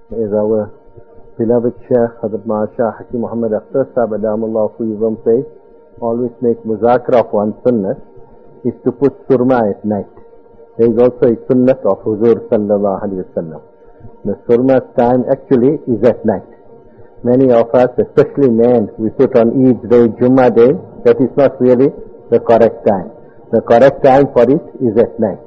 Is our beloved Shaykh Hazrat Mahashah Hakim Muhammad Akhtar Sahib Adamullah Fuyuzam says, always make muzakra of one sunnah, is to put surma at night. There is also a sunnah of Huzur Sallallahu Alaihi Wasallam. The surma's time actually is at night. Many of us, especially men, we put on Eid day, Jummah day, that is not really the correct time. The correct time for it is at night.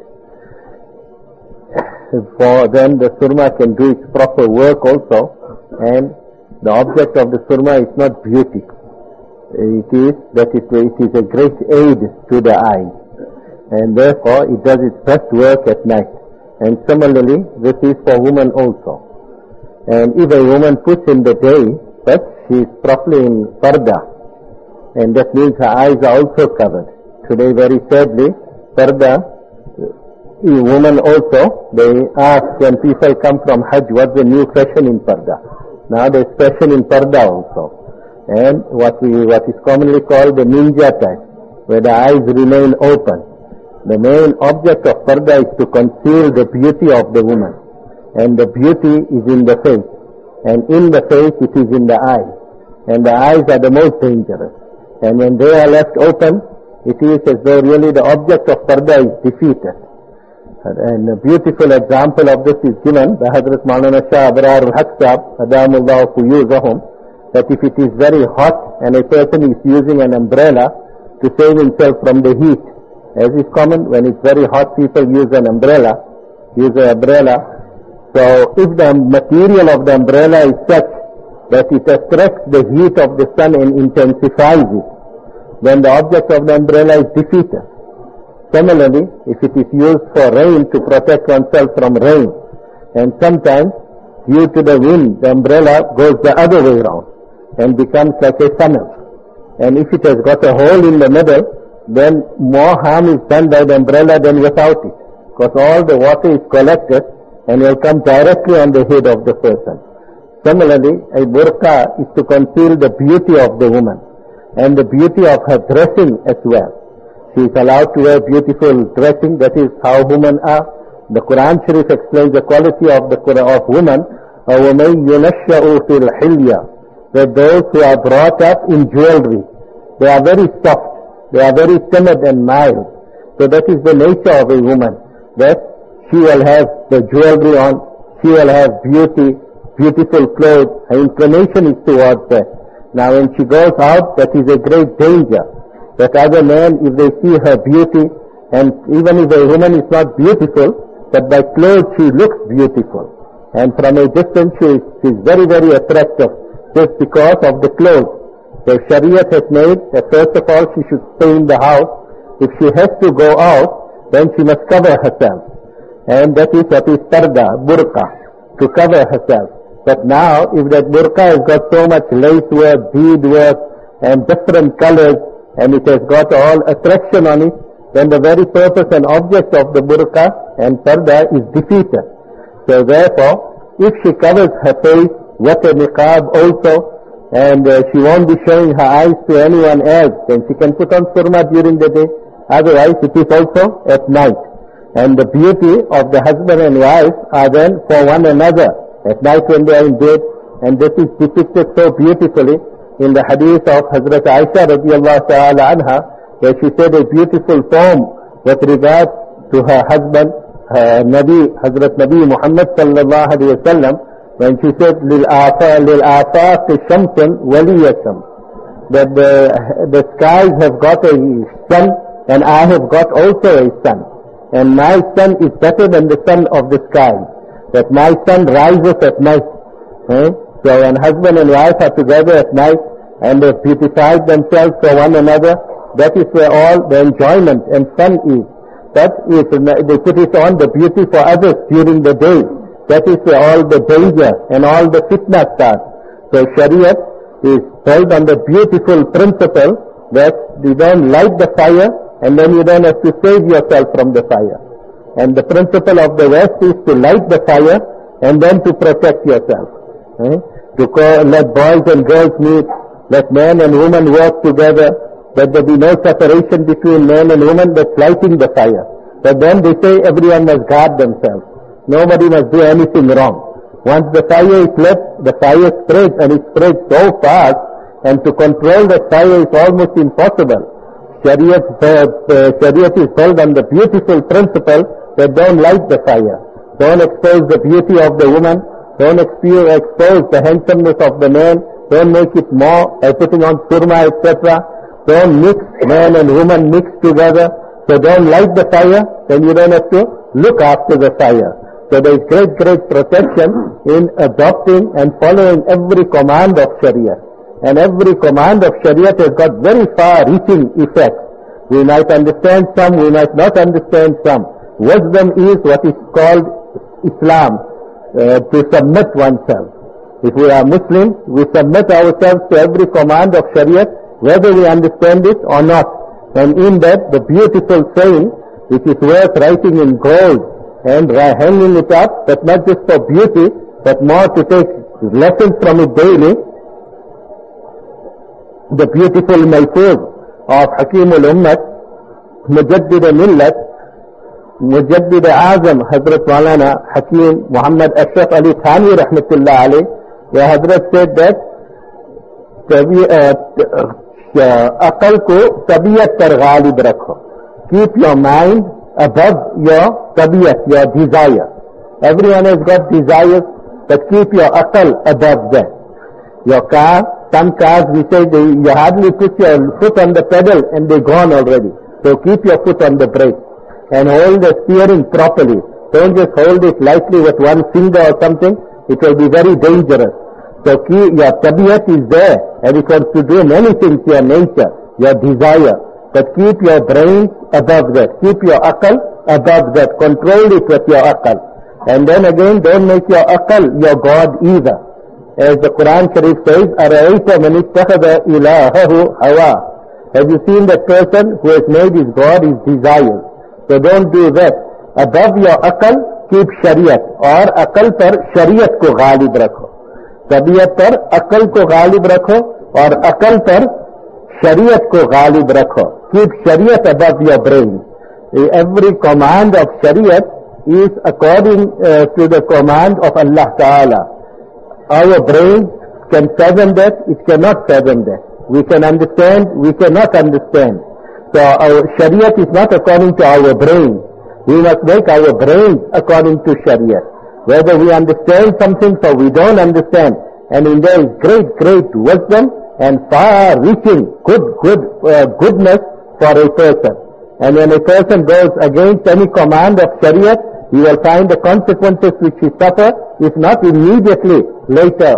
For then the surma can do its proper work also, and the object of the surma is not beauty. It is that it is a great aid to the eye, and therefore it does its best work at night. And similarly, this is for women also. And if a woman puts in the day, but she is properly in parda, and that means her eyes are also covered. Today, very sadly, parda, women also, they ask when people come from Hajj, what's the new fashion in parda? Now there's fashion in parda also. And what is commonly called the ninja type, where the eyes remain open. The main object of parda is to conceal the beauty of the woman. And the beauty is in the face. And in the face it is in the eyes. And the eyes are the most dangerous. And when they are left open, it is as though really the object of parda is defeated. And a beautiful example of this is given by Hazrat Maulana Shah Abrar al-Haq Sahib, Adamullah Fuyuzahum, that if it is very hot and a person is using an umbrella to save himself from the heat, as is common, when it's very hot people use an umbrella. So if the material of the umbrella is such that it attracts the heat of the sun and intensifies it, then the object of the umbrella is defeated. Similarly, if it is used for rain to protect oneself from rain, and sometimes due to the wind, the umbrella goes the other way around and becomes like a funnel. And if it has got a hole in the middle, then more harm is done by the umbrella than without it, because all the water is collected and will come directly on the head of the person. Similarly, a burqa is to conceal the beauty of the woman and the beauty of her dressing as well. She is allowed to wear beautiful dressing. That is how women are. The Quran Sharif explains the quality of women. وَمَنْ يُنَشَّأُ فِي الْحِلْيَةِ, that those who are brought up in jewelry, they are very soft, they are very timid and mild. So that is the nature of a woman, that she will have the jewelry on, she will have beauty, beautiful clothes. Her inclination is towards that. Now when she goes out, that is a great danger. That other men, if they see her beauty, and even if a woman is not beautiful, but by clothes she looks beautiful. And from a distance she is very, very attractive, just because of the clothes. So Shariat has made that first of all she should stay in the house. If she has to go out, then she must cover herself. And that is what is parda, burqa, to cover herself. But now, if that burqa has got so much lace work, bead work, and different colors, and it has got all attraction on it, then the very purpose and object of the burqa and parda is defeated. So therefore, if she covers her face with a niqab also, and she won't be showing her eyes to anyone else, then she can put on surma during the day. Otherwise, it is also at night. And the beauty of the husband and wife are then for one another at night when they are in bed, and this is depicted so beautifully in the hadith of Hazrat Aisha radiallahu ta'ala anha, where she said a beautiful poem with regard to her husband, Hazrat Nabi Muhammad sallallahu alayhi wa sallam, when she said, لِلْآفَاقِ شَمْسٌ وَلِيَّةٌ, that the skies have got a sun, and I have got also a sun. And my sun is better than the sun of the sky. That my sun rises at night. So when husband and wife are together at night and they beautified themselves for one another, that is where all the enjoyment and fun is. But if they put it on the beauty for others during the day, that is where all the danger and all the fitna starts. So Shariat is held on the beautiful principle that you don't light the fire and then you don't have to save yourself from the fire. And the principle of the West is to light the fire and then to protect yourself. To let boys and girls meet, let men and women work together, that there be no separation between men and women, that's lighting the fire. But then they say everyone must guard themselves. Nobody must do anything wrong. Once the fire is lit, the fire spreads, and it spreads so fast, and to control the fire is almost impossible. Shariat is held on the beautiful principle that don't light the fire. Don't expose the beauty of the woman. Don't expose the handsomeness of the man. Don't make it more by putting on surma, etc. Don't mix man and woman mix together. So don't light the fire, then you don't have to look after the fire. So there is great protection in adopting and following every command of Sharia. And every command of Sharia has got very far-reaching effects. We might understand some, we might not understand some. Wisdom is what is called Islam, to submit oneself. If we are Muslims, we submit ourselves to every command of Sharia, whether we understand it or not. And in that, the beautiful saying, which is worth writing in gold and hanging it up, but not just for beauty, but more to take lessons from it daily, the beautiful Malfuz of Hakim al-Ummat, Mujaddid al-Millat, Mujaddid al-Azam, Hazrat Maulana Hakim Muhammad Ashraf Ali Thani Rahmatullah alayh, where Hazrat said that aqal ko tabiyat par ghalib rakho. Keep your mind above your tabiyat, your desire. Everyone has got desires, but keep your aqal above that. Your car, some cars we say you hardly put your foot on the pedal and they're gone already. So keep your foot on the brake and hold the steering properly. Don't just hold it lightly with one finger or something. It will be very dangerous. So your tabiyat is there and it wants to do many things, your nature, your desire. But keep your brain above that. Keep your aqal above that. Control it with your aqal. And then again, don't make your aqal your God either. As the Quran Sharif says, أَرَأَيْتَ مَنِ اتَّخَذَ إِلَهَهُ هَوَى. Have you seen that person who has made his God his desires? So don't do that. Above your aqal, keep shariat. Or aqal par shariat ko ghalib rakho. Tabiyat par aqal ko ghalib rakho. Or aqal par shariat ko ghalib rakho. Keep shariat above your brain. Every command of shariat is according to the command of Allah Ta'ala. Our brain can fathom that, it cannot fathom that. We can understand, we cannot understand. So our Shariat is not according to our brain. We must make our brains according to Shariat. Whether we understand something or we don't understand. And in there is great wisdom and far-reaching goodness for a person. And when a person goes against any command of Shariat, he will find the consequences which he suffers, if not immediately, later.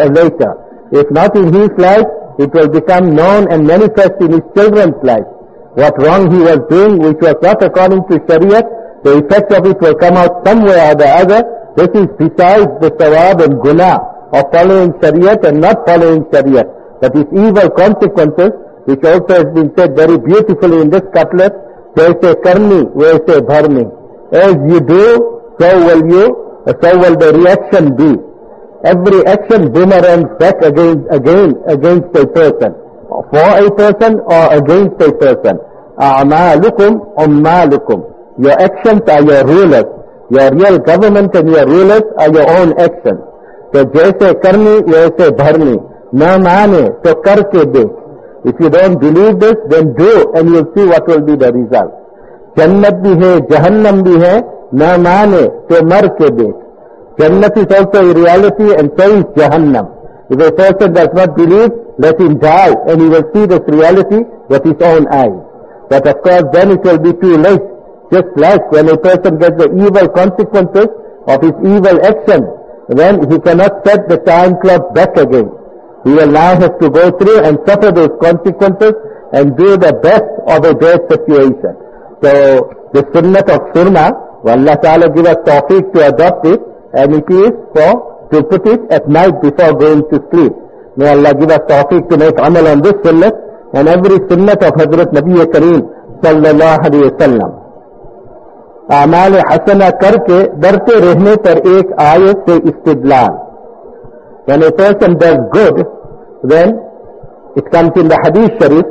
If not in his life, it will become known and manifest in his children's life. What wrong he was doing, which was not according to Shariat, the effect of it will come out somewhere or the other. This is besides the sawab and guna of following Shariat and not following Shariat. But its evil consequences, which also has been said very beautifully in this couplet, jaise karni, waise bharni. As you do, so will the reaction be. Every action boomerangs back against a person. For a person or against a person. A'malukum ummalukum. Your actions are your rulers. Your real government and your rulers are your own actions. So jaise karni, waise bharni. Na maane, so karke dekh. If you don't believe this, then do and you'll see what will be the result. Jannat bhi hai, Jahannam bhi hai, na maane, to mar ke dekh. Jannat is also a reality and so is Jahannam. If a person does not believe, let him die and he will see this reality with his own eyes. But of course then it will be too late. Just like when a person gets the evil consequences of his evil action, then he cannot set the time clock back again. He will now have to go through and suffer those consequences and do the best of a bad situation. So the sunnah of surma, Allah Ta'ala give us tawfiq to adopt it, and it is to put it at night before going to sleep. May Allah give us tawfiq to make amal on this sunnah and every sunnah of Hazrat Nabi Kareem sallallahu alayhi wa sallam. A'mal hasana karke darte rehne par ek ayat se istidlal. When a person does good, then it comes in the hadith sharif,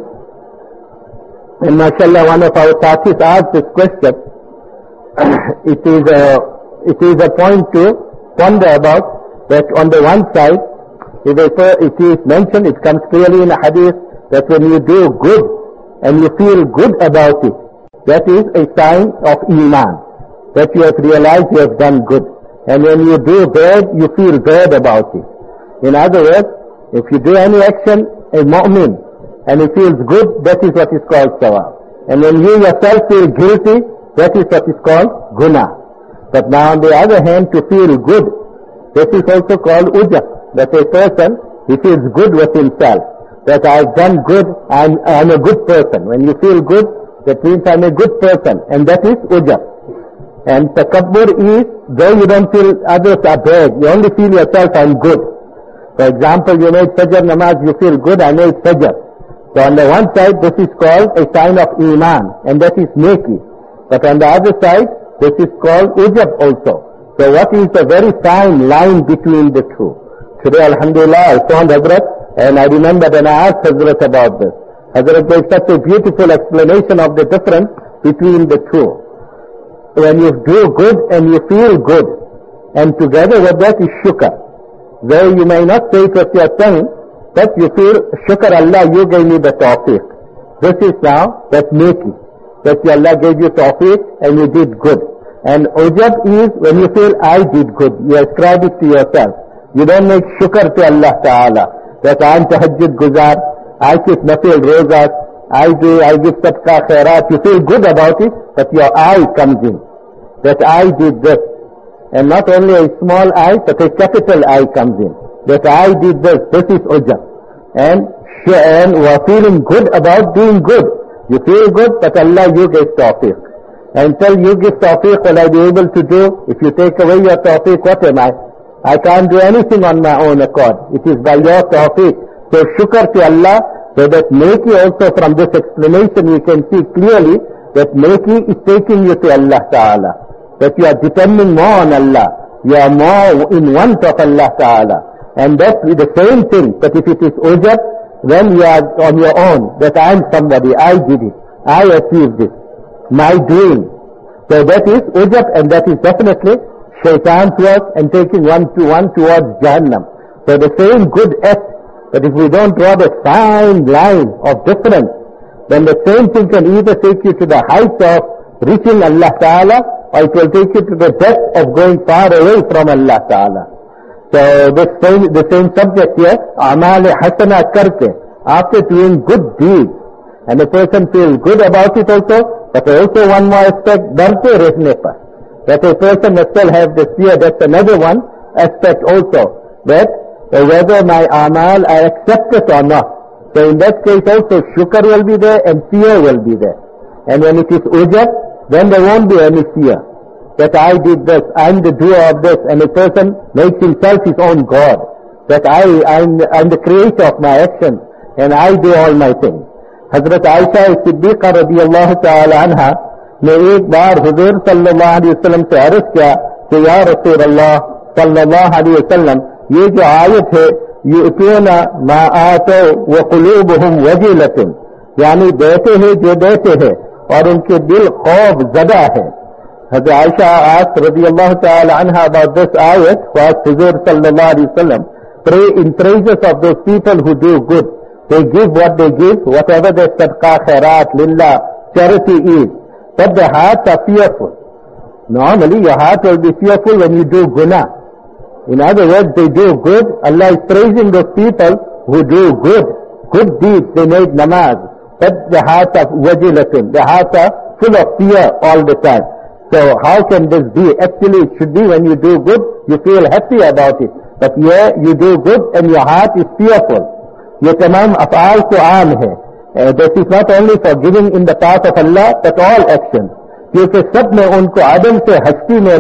and mashallah one of our Saathis asked this question. It is a point to ponder about. that on the one side, it is mentioned, it comes clearly in a hadith, that when you do good and you feel good about it, that is a sign of Iman, that you have realized you have done good. And when you do bad, you feel bad about it. In other words, if you do any action, a mu'min, and it feels good, that is what is called sawab. And when you yourself feel guilty, that is what is called guna. But now on the other hand, to feel good, this is also called ujab. That a person, he feels good with himself. That I've done good, I'm a good person. When you feel good, that means I'm a good person. And that is ujab. And takabbur is, though you don't feel others are bad, you only feel yourself, I'm good. For example, you made Fajr namaz, you feel good, I made Fajr. So on the one side, this is called a sign of Iman, and that is neki. But on the other side, this is called ujab also. So what is the very fine line between the two? Today, alhamdulillah, I found Hazrat, and I remember when I asked Hazrat about this. Hazrat gave such a beautiful explanation of the difference between the two. When you do good and you feel good, and together with that is shukr. Though you may not say it with your tongue, but you feel, shukr Allah, you gave me the tawfiq. This is now that neki, that Allah gave you tawfiq and you did good. And ujab is when you feel, I did good. You ascribe it to yourself. You don't make shukr to Allah Ta'ala, that I am tahajjud guzar, I keep nafil rozas, I give sadaqah khairat. You feel good about it, but your I comes in, that I did this. And not only a small I, but a capital I comes in, that I did this. This is ujab. And we are feeling good about doing good. You feel good, but Allah, you give tawfiq. Until you give tawfiq, will I be able to do? If you take away your tawfiq, what am I? I can't do anything on my own accord. It is by your tawfiq. So shukr to Allah, so that neki also from this explanation we can see clearly that neki is taking you to Allah Ta'ala. That you are depending more on Allah. You are more in want of Allah Ta'ala. And that is the same thing, that if it is ujab, then you are on your own, that I am somebody, I did it, I achieved it, my doing. So that is ujab, and that is definitely shaitan's work and taking one towards Jahannam. So the same good act, but if we don't draw the fine line of difference, then the same thing can either take you to the height of reaching Allah Ta'ala, or it will take you to the depth of going far away from Allah Ta'ala. So the same subject here, amal hasana karke, after doing good deeds, and a person feels good about it also, but also one more aspect, darte rehne par, that a person must still have this fear. That's another one aspect also, that whether my amal I accept it or not. So in that case also shukr will be there and fear will be there. And when it is ujab, then there won't be any fear. That I did this, I'm the doer of this, and a person makes himself his own God. That I'm the creator of my actions, and I do all my things. Hazrat Aisha Siddiqa radiyallahu ta'ala anha ने एक बार हुजूर सल्लल्लाहु अलैहि वसल्लम से अर्ज किया कि या रसूल अल्लाह सल्लल्लाहु अलैहि वसल्लम, ये जो आयत है, युतूना मा आतो व कुलूबुहुम वजीलतुन, यानी देते हैं जो देते हैं और उनके दिल खौफ ज़दा है. Hazrat Aisha asked radiyallahu ta'ala anha about this ayat, was Huzur sallallahu alaihi wasallam pray in praises of those people who do good. They give what they give, whatever their sadaqah, khairat, lillah, charity is. But their hearts are fearful. Normally your heart will be fearful when you do guna. In other words, they do good. Allah is praising those people who do good deeds. They made namaz. But the hearts are wajilatun. The hearts are full of fear all the time. So how can this be? Actually it should be when you do good, you feel happy about it. But here you do good and your heart is fearful. ये तमाम अफ़आल को आम है. This is not only for giving in the path of Allah, but all actions. क्योंकि सब में उनको आदम से हस्ती में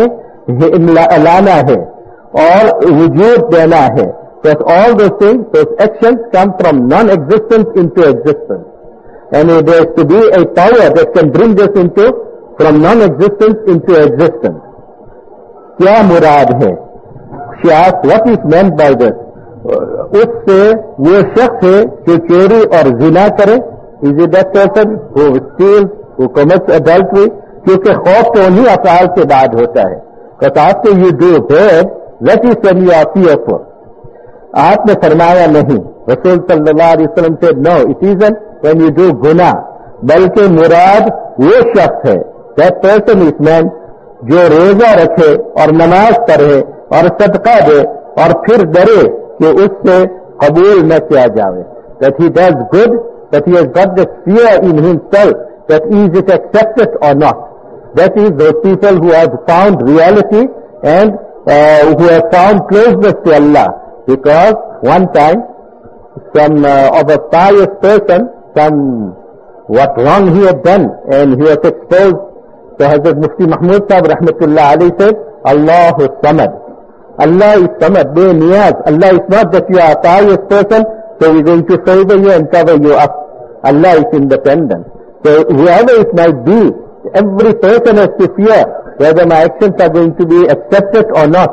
लाना है और वजूद देना है. That all those things, those actions come from non-existence into existence. And there is to be a power that can bring this from non-existence into existence. क्या मुराद है? She asked, what is meant by this? उससे वो शख्स है जो चोरी और जिना करे. Is it that person who steals, who commits adultery? क्योंकि खौफ तो उन्हीं अफ़आल के बाद होता है. Because after you do bad, That is when you are fearful. आपने फरमाया नहीं. Rasul sallallahu alaihi wasallam said, no, it isn't when you do गुनाह, बल्कि मुराद वो शख्स है, that person is meant जो रोजा रखे और नमाज पढ़े और सदका दे और फिर डरे कि उससे कबूल न किया जावे. That he does good, that he has got the fear in himself, that is it accepted or not. That is those people who have found reality and who have found closeness to Allah. Because one time, some of a pious person, what wrong he had done, and he was exposed. So Hazrat Mufti Mahmud Sahib Rahmatullah alayhi said, Allahu Samad. Allah is Samad, Be-Niyaz. Allah is not that you are a pious person, so we're going to favor you and cover you up. Allah is independent. So whoever it might be, every person has to fear whether my actions are going to be accepted or not.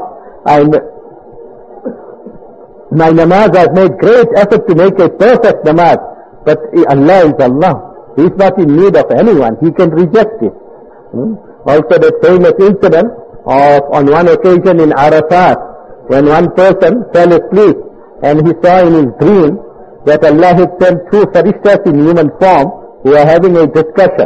My namaz, I've made great effort to make a perfect namaz, but Allah is Allah. He is not in need of anyone. He can reject it. Also that famous incident of on one occasion in Arafat, when one person fell asleep and he saw in his dream that Allah had sent two farishtas in human form who are having a discussion.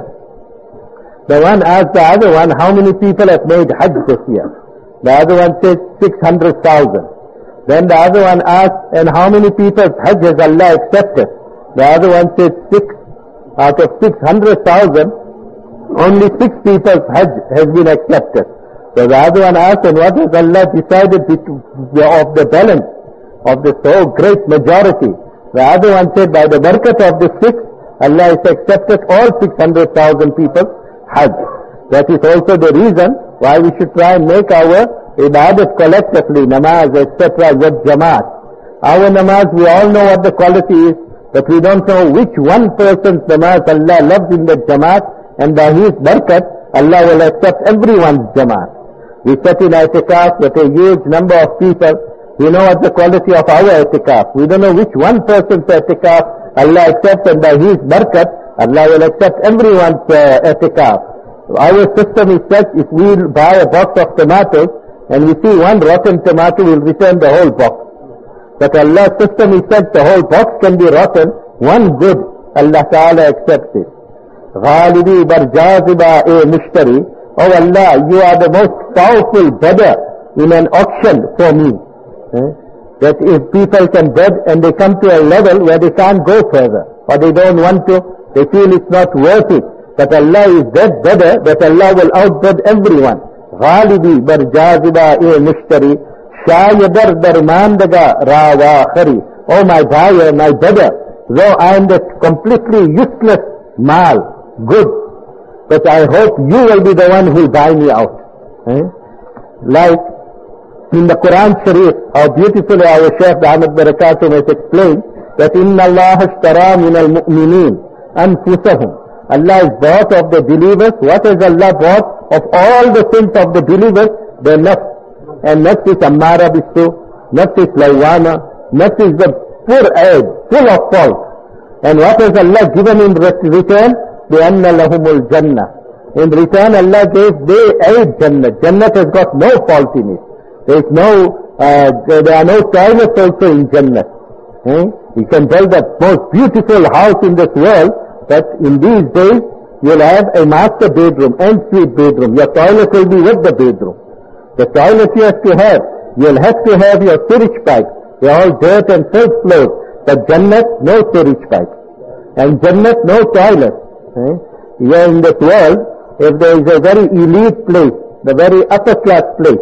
The one asked the other one, how many people have made Hajj this year? The other one said 600,000. Then the other one asked, and how many people's Hajj has Allah accepted? The other one said 6. Out of 600,000, only 6 people's Hajj has been accepted. So the other one asked, and what has Allah decided of the balance of the so great majority? The other one said, by the barakat of the 6, Allah has accepted all 600,000 people's Hajj. That is also the reason why we should try and make our ibadat collectively, namaz, etc., with jamaat. Our namaz, we all know what the quality is, but we don't know which one person's namaz Allah loves in the jamaat, and by his barakat, Allah will accept everyone's jamaat. We sit in i'tikaf with a huge number of people. We know what the quality of our i'tikaf. We don't know which one person's i'tikaf Allah accepts, and by his barakat, Allah will accept everyone's i'tikaf. Our system is such, if we buy a box of tomatoes, and we see one rotten tomato, we'll return the whole box. But Allah's system is such, the whole box can be rotten, one good, Allah Ta'ala accepts it. Ghalibi bar jaziba mushtari. Oh Allah, you are the most powerful bidder in an auction for me. That if people can bid and they come to a level where they can't go further, or they don't want to, they feel it's not worth it. But Allah is that bidder that Allah will outbid everyone. Ghalibi bar jaziba mushtari. Shayadar darmandaga rawa khari. Oh my buyer, my bidder, though I am the completely useless mal, good, but I hope you will be the one who will buy me out. Like in the Quran Sharif, how beautifully our Shaykh Ahmad Barakatuh has explained that Inna Allah ashtara min al-mu'minin anfusahum. Allah is bought of the believers. What has Allah bought? Of all the sins of the believers, their nafs. And nafs is ammara bisu, nafs is lawwana, nafs is the poor egg, full of fault. And what has Allah given in return? بِأَنَّ لَهُمُ الْجَنَّةِ. In return, Allah gave they a Jannah. Jannah has got no fault in it. There are no toilets also in Jannah. You can build the most beautiful house in this world, but in these days, you'll have a master bedroom and suite bedroom. Your toilet will be with the bedroom. The toilet you have to have, you'll have to have your sewage pipes. They're all dirt and filth flows. But Jannat, no sewage pipes. And Jannat, no toilet. Here in this world, if there is a very elite place, the very upper class place,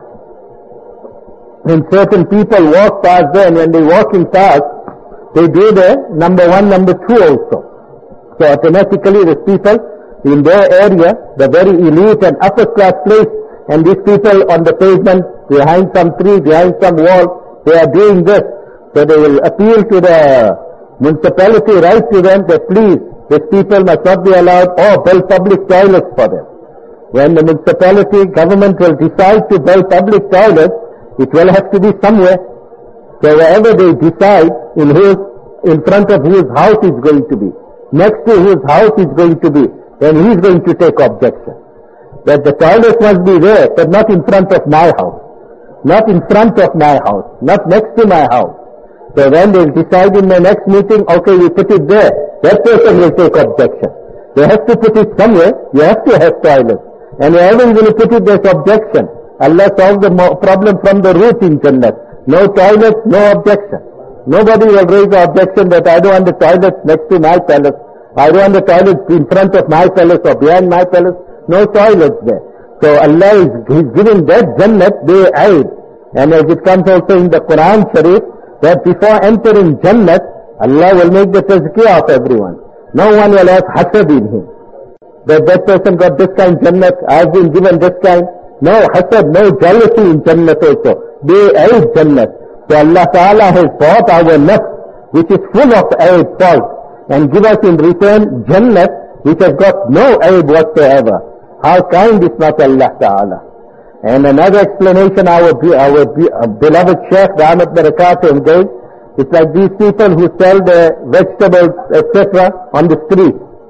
and certain people walk past there, and when they walk in past, they do the number 1, number 2 also. So automatically these people in their area, the very elite and upper class place, and these people on the pavement, behind some tree, behind some wall, they are doing this. So they will appeal to the municipality, write to them that please, these people must not be allowed or build public toilets for them. When the municipality, government will decide to build public toilets, it will have to be somewhere. So wherever they decide in front of whose house is going to be, next to whose house is going to be, then he is going to take objection. That the toilet must be there, but not in front of my house. not in front of my house, not next to my house. So when they decide in the next meeting, okay, we put it there, that person will take objection. They have to put it somewhere. You have to have toilets. And wherever you will put it, there's objection. Allah solved the problem from the root in Jannah. No toilets, no objection. Nobody will raise the objection that I don't want the toilets next to my palace. I don't want the toilets in front of my palace or behind my palace. No toilets there. So Allah is giving that Jannah the aid. And as it comes also in the Quran Sharif, that before entering Jannah, Allah will make the tazkiyah of everyone. No one will have hasad in him. That person got this kind Jannah, I have been given this kind. No hasad, no jealousy in Jannah also. They aid Jannah. So Allah Ta'ala has bought our nafs, which is full of aid, fault, and give us in return Jannah, which has got no aid whatsoever. How kind is not Allah Ta'ala. And another explanation our beloved Shaykh Rahmat Barakatuh gave, it's like these people who sell their vegetables, etc. on the street.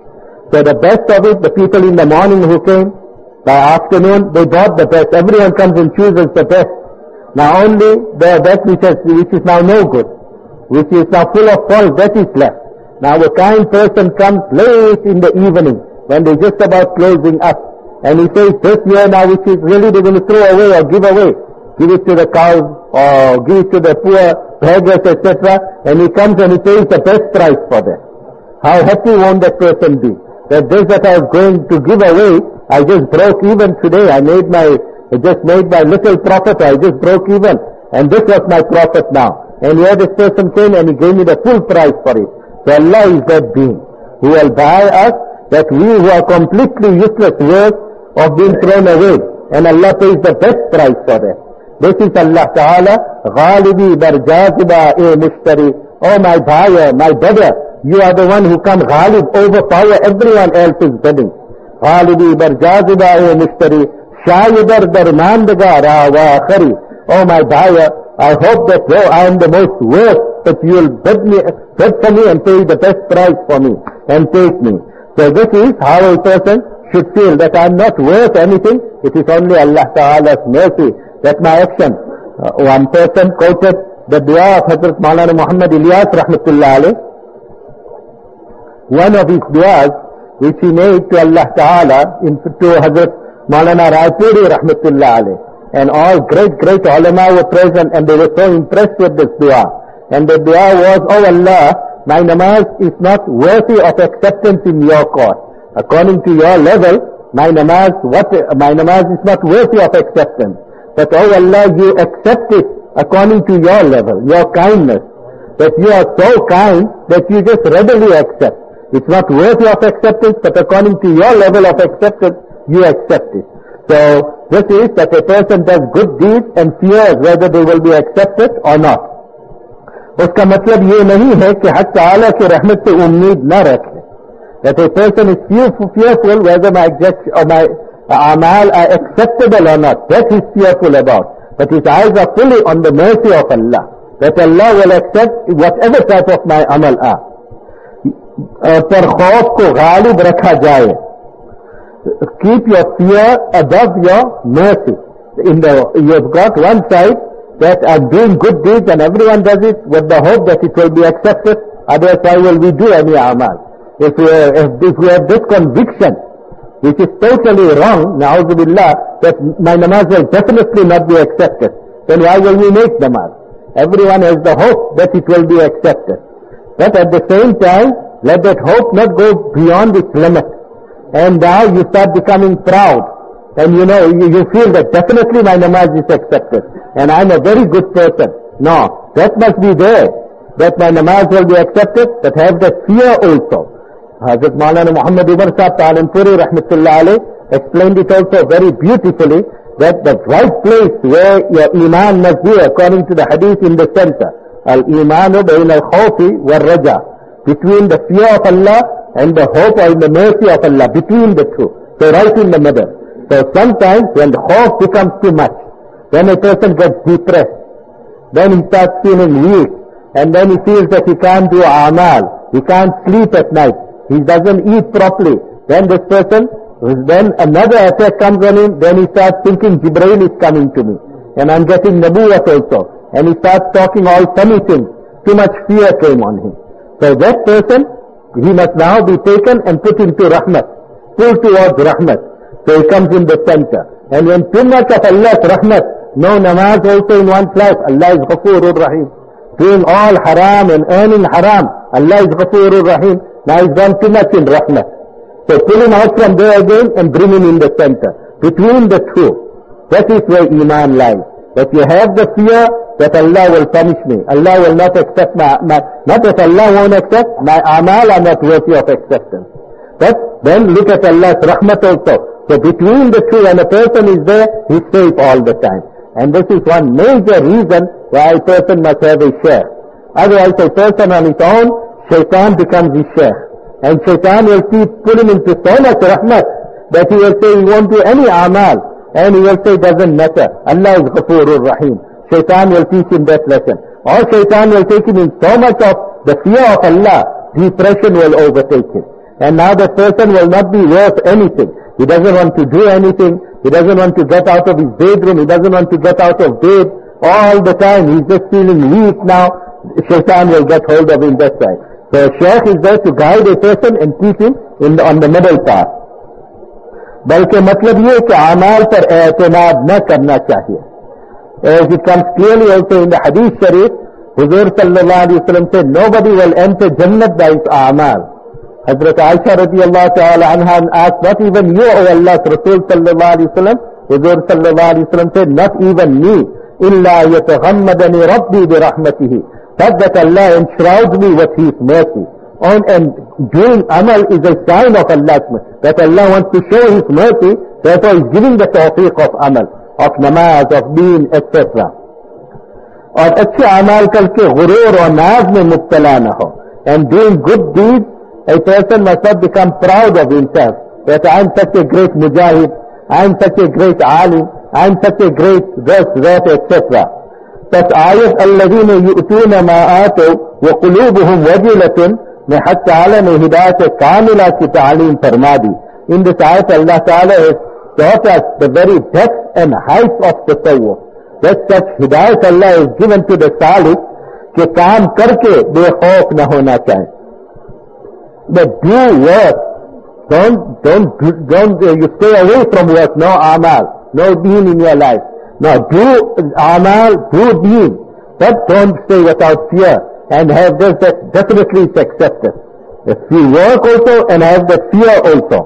So the best of it, the people in the morning who came, by afternoon, they bought the best. Everyone comes and chooses the best. Now only the best which is now no good, which is now full of fault, that is left. Now a kind person comes late in the evening, when they're just about closing up, and he says, this year now which is really they're going to throw away or give away. Give it to the cows or give it to the poor beggars, etc. And he comes and he pays the best price for that. How happy won't that person be? That this that I was going to give away, I just broke even today. I just made my little profit. I just broke even. And this was my profit now. And here this person came and he gave me the full price for it. So Allah is that being who will buy us, that we who are completely useless worth of being thrown away. And Allah pays the best price for that. This is Allah Ta'ala, Ghalibi Barjaziba Mushtari. Oh my buyer, my brother, you are the one who come Ghalib, overpower everyone else's bidding. Ghalibi Barjaziba Mushtari. Shayidar Darmandaga Rawa Khari. Oh my buyer, I hope that though I am the most worth, that you will bid for me and pay the best price for me and take me. So this is how a person should feel, that I am not worth anything. It is only Allah Ta'ala's mercy that my action. One person quoted the dua of Hazrat Maulana Muhammad Ilyas Rahmatullah Alayh. One of his duas which he made to Allah Ta'ala, to Hazrat Maulana Raipuri Rahmatullah Alayh. And all great ulama were present and they were so impressed with this dua. And the dua was, oh Allah, my namaz is not worthy of acceptance in your court. According to your level, my namaz is not worthy of acceptance. But oh Allah, you accept it according to your level, your kindness. That you are so kind that you just readily accept. It's not worthy of acceptance, but according to your level of acceptance, you accept it. So this is that a person does good deeds and fears whether they will be accepted or not. उसका मतलब ये नहीं है कि हक़ ताला की रहमत से उम्मीद न रखे. That a person is fearful whether my amal are acceptable or not. That he is fearful about. But his eyes are fully on the mercy of Allah. That Allah will accept whatever type of my amal are. पर खौफ को गालिब रखा जाए. Keep your fear above your mercy. You've got one side that I'm doing good deeds and everyone does it with the hope that it will be accepted. Otherwise, why will we do any amal? If we have this conviction, which is totally wrong, na'udzubillah, that my namaz will definitely not be accepted, then why will we make namaz? Everyone has the hope that it will be accepted. But at the same time, let that hope not go beyond its limit. And now you start becoming proud. And you feel that definitely my namaz is accepted. And I'm a very good person. No, that must be there. That my namaz will be accepted, but have that fear also. Hazrat Maulana Muhammad Umar Sahib Palampuri Rahmatullah Alayh explained it also very beautifully, that the right place where your iman must be, according to the hadith in the center. Al-imanu bayn al-khawfi wal-raja. Between the fear of Allah and the hope or the mercy of Allah. Between the two. So right in the middle. So sometimes when the khawf becomes too much, then a person gets depressed. Then he starts feeling weak. And then he feels that he can't do amal. He can't sleep at night. He doesn't eat properly. Then this person, then another attack comes on him, then he starts thinking Jibreel is coming to me. and I'm getting nabuwat also. And he starts talking all funny things. Too much fear came on him. So that person, he must now be taken and put into rahmat, pulled towards rahmat. So he comes in the center. And when too much of Allah's rahmat, no namaz also in one's life, Allah is Ghafoorur Rahim. Doing all haram and earning haram, Allah is Ghafoorur Rahim. Now he's gone too much in rahmat. So pull him out from there again and bring him in the center. Between the two. That is where Iman lies. That you have the fear that Allah will punish me. Allah will not accept not that Allah won't accept, my amal are not worthy of acceptance. But then look at Allah's rahmat also. So between the two, when a person is there, he's safe all the time. And this is one major reason why a person must have a share. Otherwise a person on his own, shaitan becomes his share. And shaitan will pull him into so much rahmat that he will say he won't do any amal. And he will say it doesn't matter. Allah is Ghafoorur Rahim. Shaitan will teach him that lesson. Or shaitan will take him in so much of the fear of Allah, depression will overtake him. And now the person will not be worth anything. He doesn't want to do anything. He doesn't want to get out of his bedroom. He doesn't want to get out of bed. All the time he's just feeling weak now. Shaitan will get hold of him that side. So Shaykh is there to guide a person and keep him on the middle path. बल्कि मतलब ये कि अमाल पर एतमाद न करना चाहिए. As it comes clearly also in the Hadith Sharif, Huzur sallallahu alaihi wasallam said, nobody will enter Jannat by his amal. Hazrat Aisha radiyallahu ta'ala anha asked, not even you, O Allah's Rasul sallallahu alaihi wasallam? Huzur sallallahu alaihi wasallam said, not even me. Illa yataghammadani rabbi bi rahmatihi. But that Allah enshrouds me with His mercy. And doing amal is a sign of Allah's mercy. That Allah wants to show His mercy, therefore He's giving the tawfiq of amal, of namaz, of deen, etc. और अच्छे अमाल करके गुरूर और नाज में मुब्तला न हो. And doing good deeds, a person must not become proud of himself. That I am such a great mujahid, I am such a great alim, I am such a great this, that, etc. बस आयत الذين يؤتون ما آتوا وقلوبهم وجلة में हक़ ताला ने हिदायत कामिला की तालीम फरमा दी. In this ayat Allah Ta'ala has taught us the very depth and height of tasawwuf. That such hidayat Allah is given to the salik कि काम करके बेखौफ न होना चाहिए. But do work. Don't you stay away from work. No amal, no deen in your life. No, do amal, do deen. But don't stay without fear and have this that definitely is accepted. If you work also and have that fear also.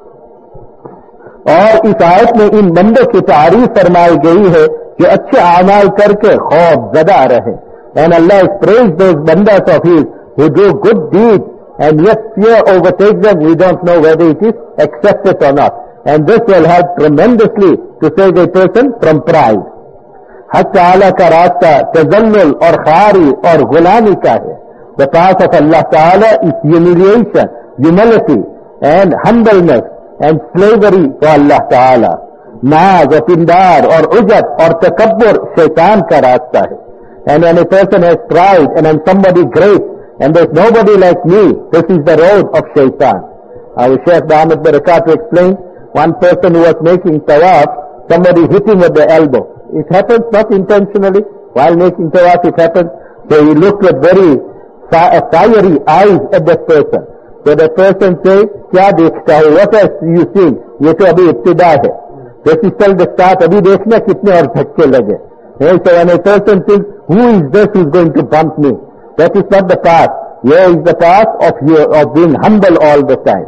और इस आयत में इन बंदों की तारीफ फरमाई गई है जो अच्छे आमाल करके खौफ ज़दा रहे. And Allah has praised those bandas of His who do good deeds and yet fear overtakes them. We don't know whether it is accepted or not. And this will help tremendously to save a person from pride. हक़ ताला का रास्ता तज़ल्लुल और खारी और गुलामी का है. The path of Allah Ta'ala is humiliation, humility and humbleness and slavery for Allah Ta'ala. नाज और पिंडार और उजब और तकब्बुर शैतान का रास्ता है. And when a person has pride and I'm somebody great and there's nobody like me, this is the road of shaitan. Our Shaykh Ahmad Barakat explained, one person who was making tawaf, somebody hit him with the elbow. It happens not intentionally. While making tawaf it happens. So he looked with very fiery eyes at that person. So the person says, क्या देखता है? What are you seeing? ये तो अभी इब्तिदा है. This is still the start. अभी देखना कितने और धक्के लगे. So when a person thinks, who is this who is going to bump me? That is not the path. Here is the path of being humble all the time.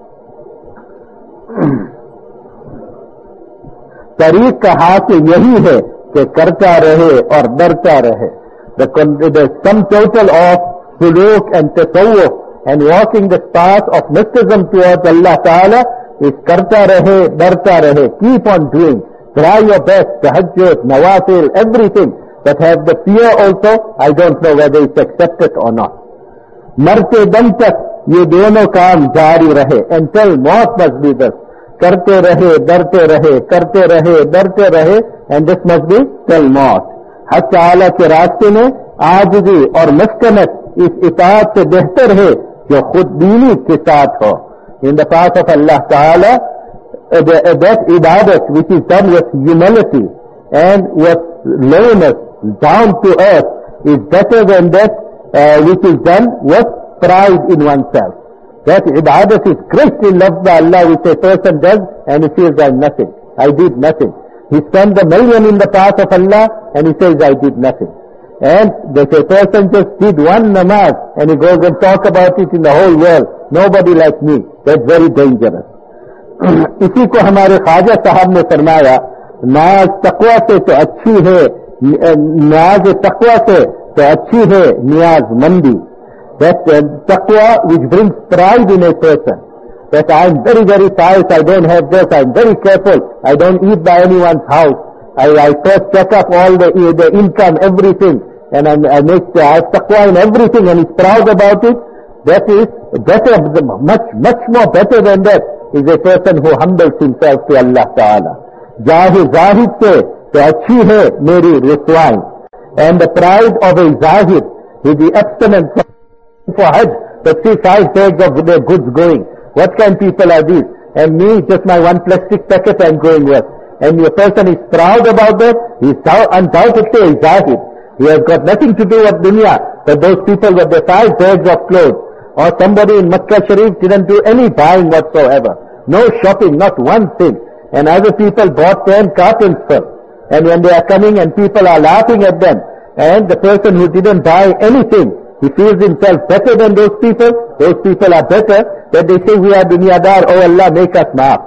तरीक का हासिल यही है कि करता रहे और डरता रहे. The sum total of suluk and tasawwuf and walking the path of mysticism towards Allah Ta'ala is karta rahe, darta rahe. Keep on doing. Try your best. Tahajjud, nawafil, everything. But have the fear also. I don't know whether it's accepted or not. मरते दम तक ये दोनों काम जारी रहे. Until मौत must be this. करते रहे, डरते रहे, करते रहे, डरते रहे. And this must be till मौत. हक़ ताला के रास्ते में आजिज़ी और मस्कनत इस इताअत से बेहतर है जो खुदबीनी के साथ हो. In the path of Allah Ta'ala, that ibadat which is done with humility and was lowness, down to earth, is better than that which is done with pride in oneself. That ibadat is greatly loved by Allah, which a person does and he feels I'm nothing. I did nothing. He spent $1 million in the path of Allah and he says I did nothing. And if a person just did one namaz and he goes and talk about it in the whole world, nobody like me, that's very dangerous. इसी को हमारे ख्वाजा साहब ने फरमाया, नाज तकवा से तो अच्छी है, नाज तकवा से तो अच्छी है नियाज मंदी. That taqwa which brings pride in a person. That I am very, very pious, I don't have this, I am very careful, I don't eat by anyone's house. I first check up all the income, everything, and I have taqwa in everything, and he's proud about it. That is better, much more better than that is a person who humbles himself to Allah Ta'ala. Zahid se to achhi hai meri ruswain. And the pride of a zahid is the abstinence for Hajj, but see 5 bags of their goods going. What kind of people are these? And me, just my one plastic packet I'm going with. And the person is proud about that, he is undoubtedly a zahid. He has got nothing to do with dunya, but those people with their 5 bags of clothes. Or somebody in Makkah Sharif didn't do any buying whatsoever. No shopping, not one thing. And other people bought 10 cartons full. And when they are coming and people are laughing at them, and the person who didn't buy anything, he feels himself better than those people are better, that they say we are dunyadar, oh Allah make us maaf.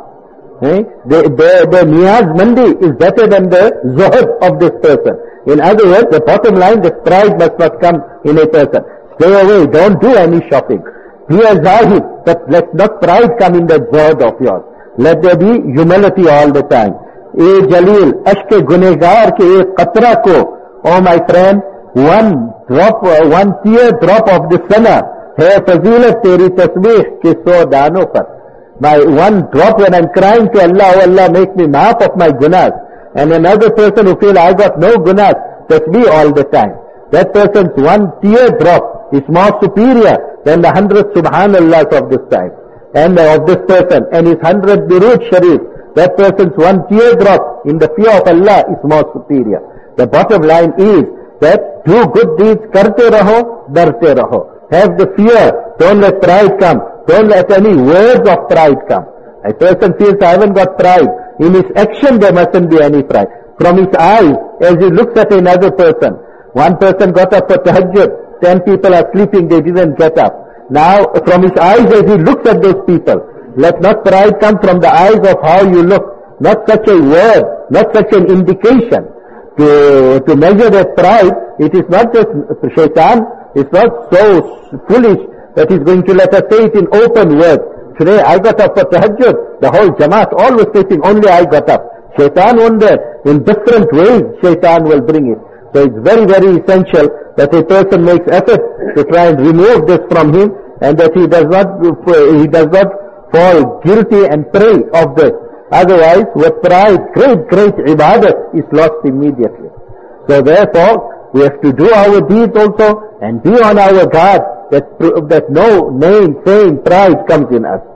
The niyaz mandi is better than the zuhud of this person. In other words, the bottom line, the pride must not come in a person. Stay away, don't do any shopping. Be a zahid, but let not pride come in the zuhud of yours. Let there be humility all the time. E Jalil, ashke gunegar ke ek qatra ko, oh my friend, one tear drop of the sana hai fazilat teri tasbih ke 100 danon par. My one drop when I'm crying to Allah, oh Allah make me maaf of my gunas. And another person who feel I got no gunas, tasbih all the time. That person's one tear drop is more superior than the 100 subhanallahs of this time. And of this person and his 100 durud sharif. That person's one tear drop in the fear of Allah is more superior. The bottom line is that do good deeds, karte raho, darte raho. Have the fear, don't let pride come, don't let any words of pride come. A person feels I haven't got pride. In his action there mustn't be any pride. From his eyes, as he looks at another person, one person got up for tahajjud, 10 people are sleeping, they didn't get up. Now from his eyes as he looks at those people, let not pride come from the eyes of how you look, not such a word, not such an indication. To measure that pride, it is not just shaitan, it's not so foolish that he's going to let us say it in open words. Today I got up for tahajjud, the whole jamaat all was sleeping, only I got up. Shaitan won't that. In different ways shaitan will bring it. So it's very, very essential that a person makes effort to try and remove this from him, and that he does not fall guilty and prey of this. Otherwise, with pride, great ibadat is lost immediately. So therefore, we have to do our deeds also and be on our guard that no name, fame, pride comes in us.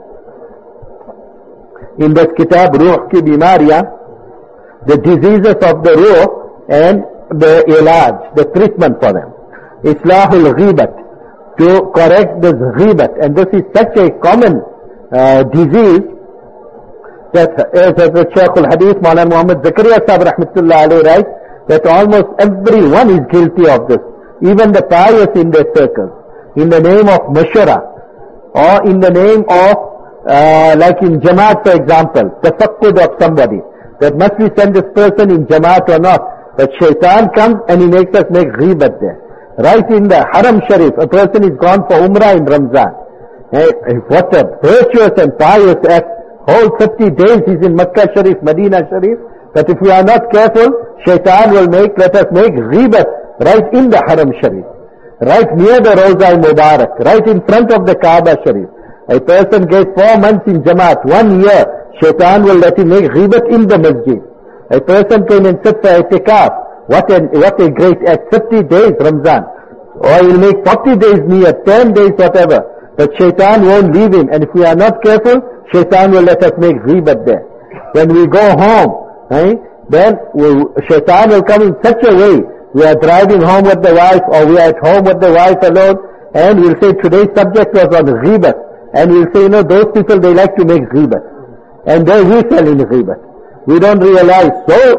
In this kitab, Ruh ki Bimariya, the diseases of the Ruh and the ilaj, the treatment for them. Islahul ghibat, to correct this ghibat. And this is such a common disease that, as the Shaykh al-Hadith, Maulana Muhammad Zakaria Sahib Rahmatullah alayhi writes, that almost everyone is guilty of this. Even the pious in their circles. In the name of mashara, or in the name of, like in Jamaat for example, tafakkud of somebody. That must we send this person in Jamaat or not? But shaitan comes and he makes us make ghibat there. Right in the Haram Sharif, a person is gone for Umrah in Ramzan. What a virtuous and pious act. Whole 30 days he's in Makkah Sharif, Medina Sharif. But if we are not careful, shaitan will let us make ghibat right in the Haram Sharif. Right near the Rawza Mubarak, right in front of the Kaaba Sharif. A person gets 4 months in Jamaat, 1 year, shaitan will let him make ghibat in the masjid. A person came and sit for itikaf. What a great act, 30 days Ramzan. Or he'll make 40 days near, 10 days, whatever. But shaitan won't leave him. And if we are not careful, shaitan will let us make ghibat there. When we go home, then shaitan will come in such a way. We are driving home with the wife, or we are at home with the wife alone, and we'll say today's subject was on ghibat. And we'll say, those people, they like to make ghibat. And there we fell in ghibat. We don't realize, so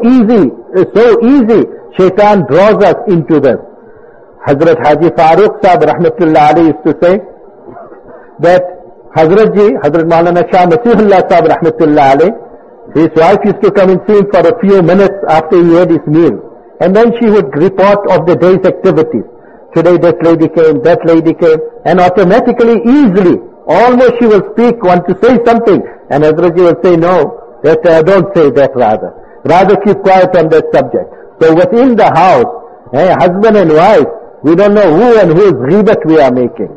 easy, shaitan draws us into this. Hazrat Haji Farooq Sahib Rahmatullah Alayhi used to say that Hazrat Maulana Shah Masihullah Sahib Rahmatullah Alayhi, his wife used to come and see him for a few minutes after he had his meal. And then she would report of the day's activities. Today this lady came, that lady came, and automatically, easily, almost she will speak, want to say something, and Hazratji will say, no, don't say that rather keep quiet on that subject. So within the house, husband and wife, we don't know who and whose ghibat we are making.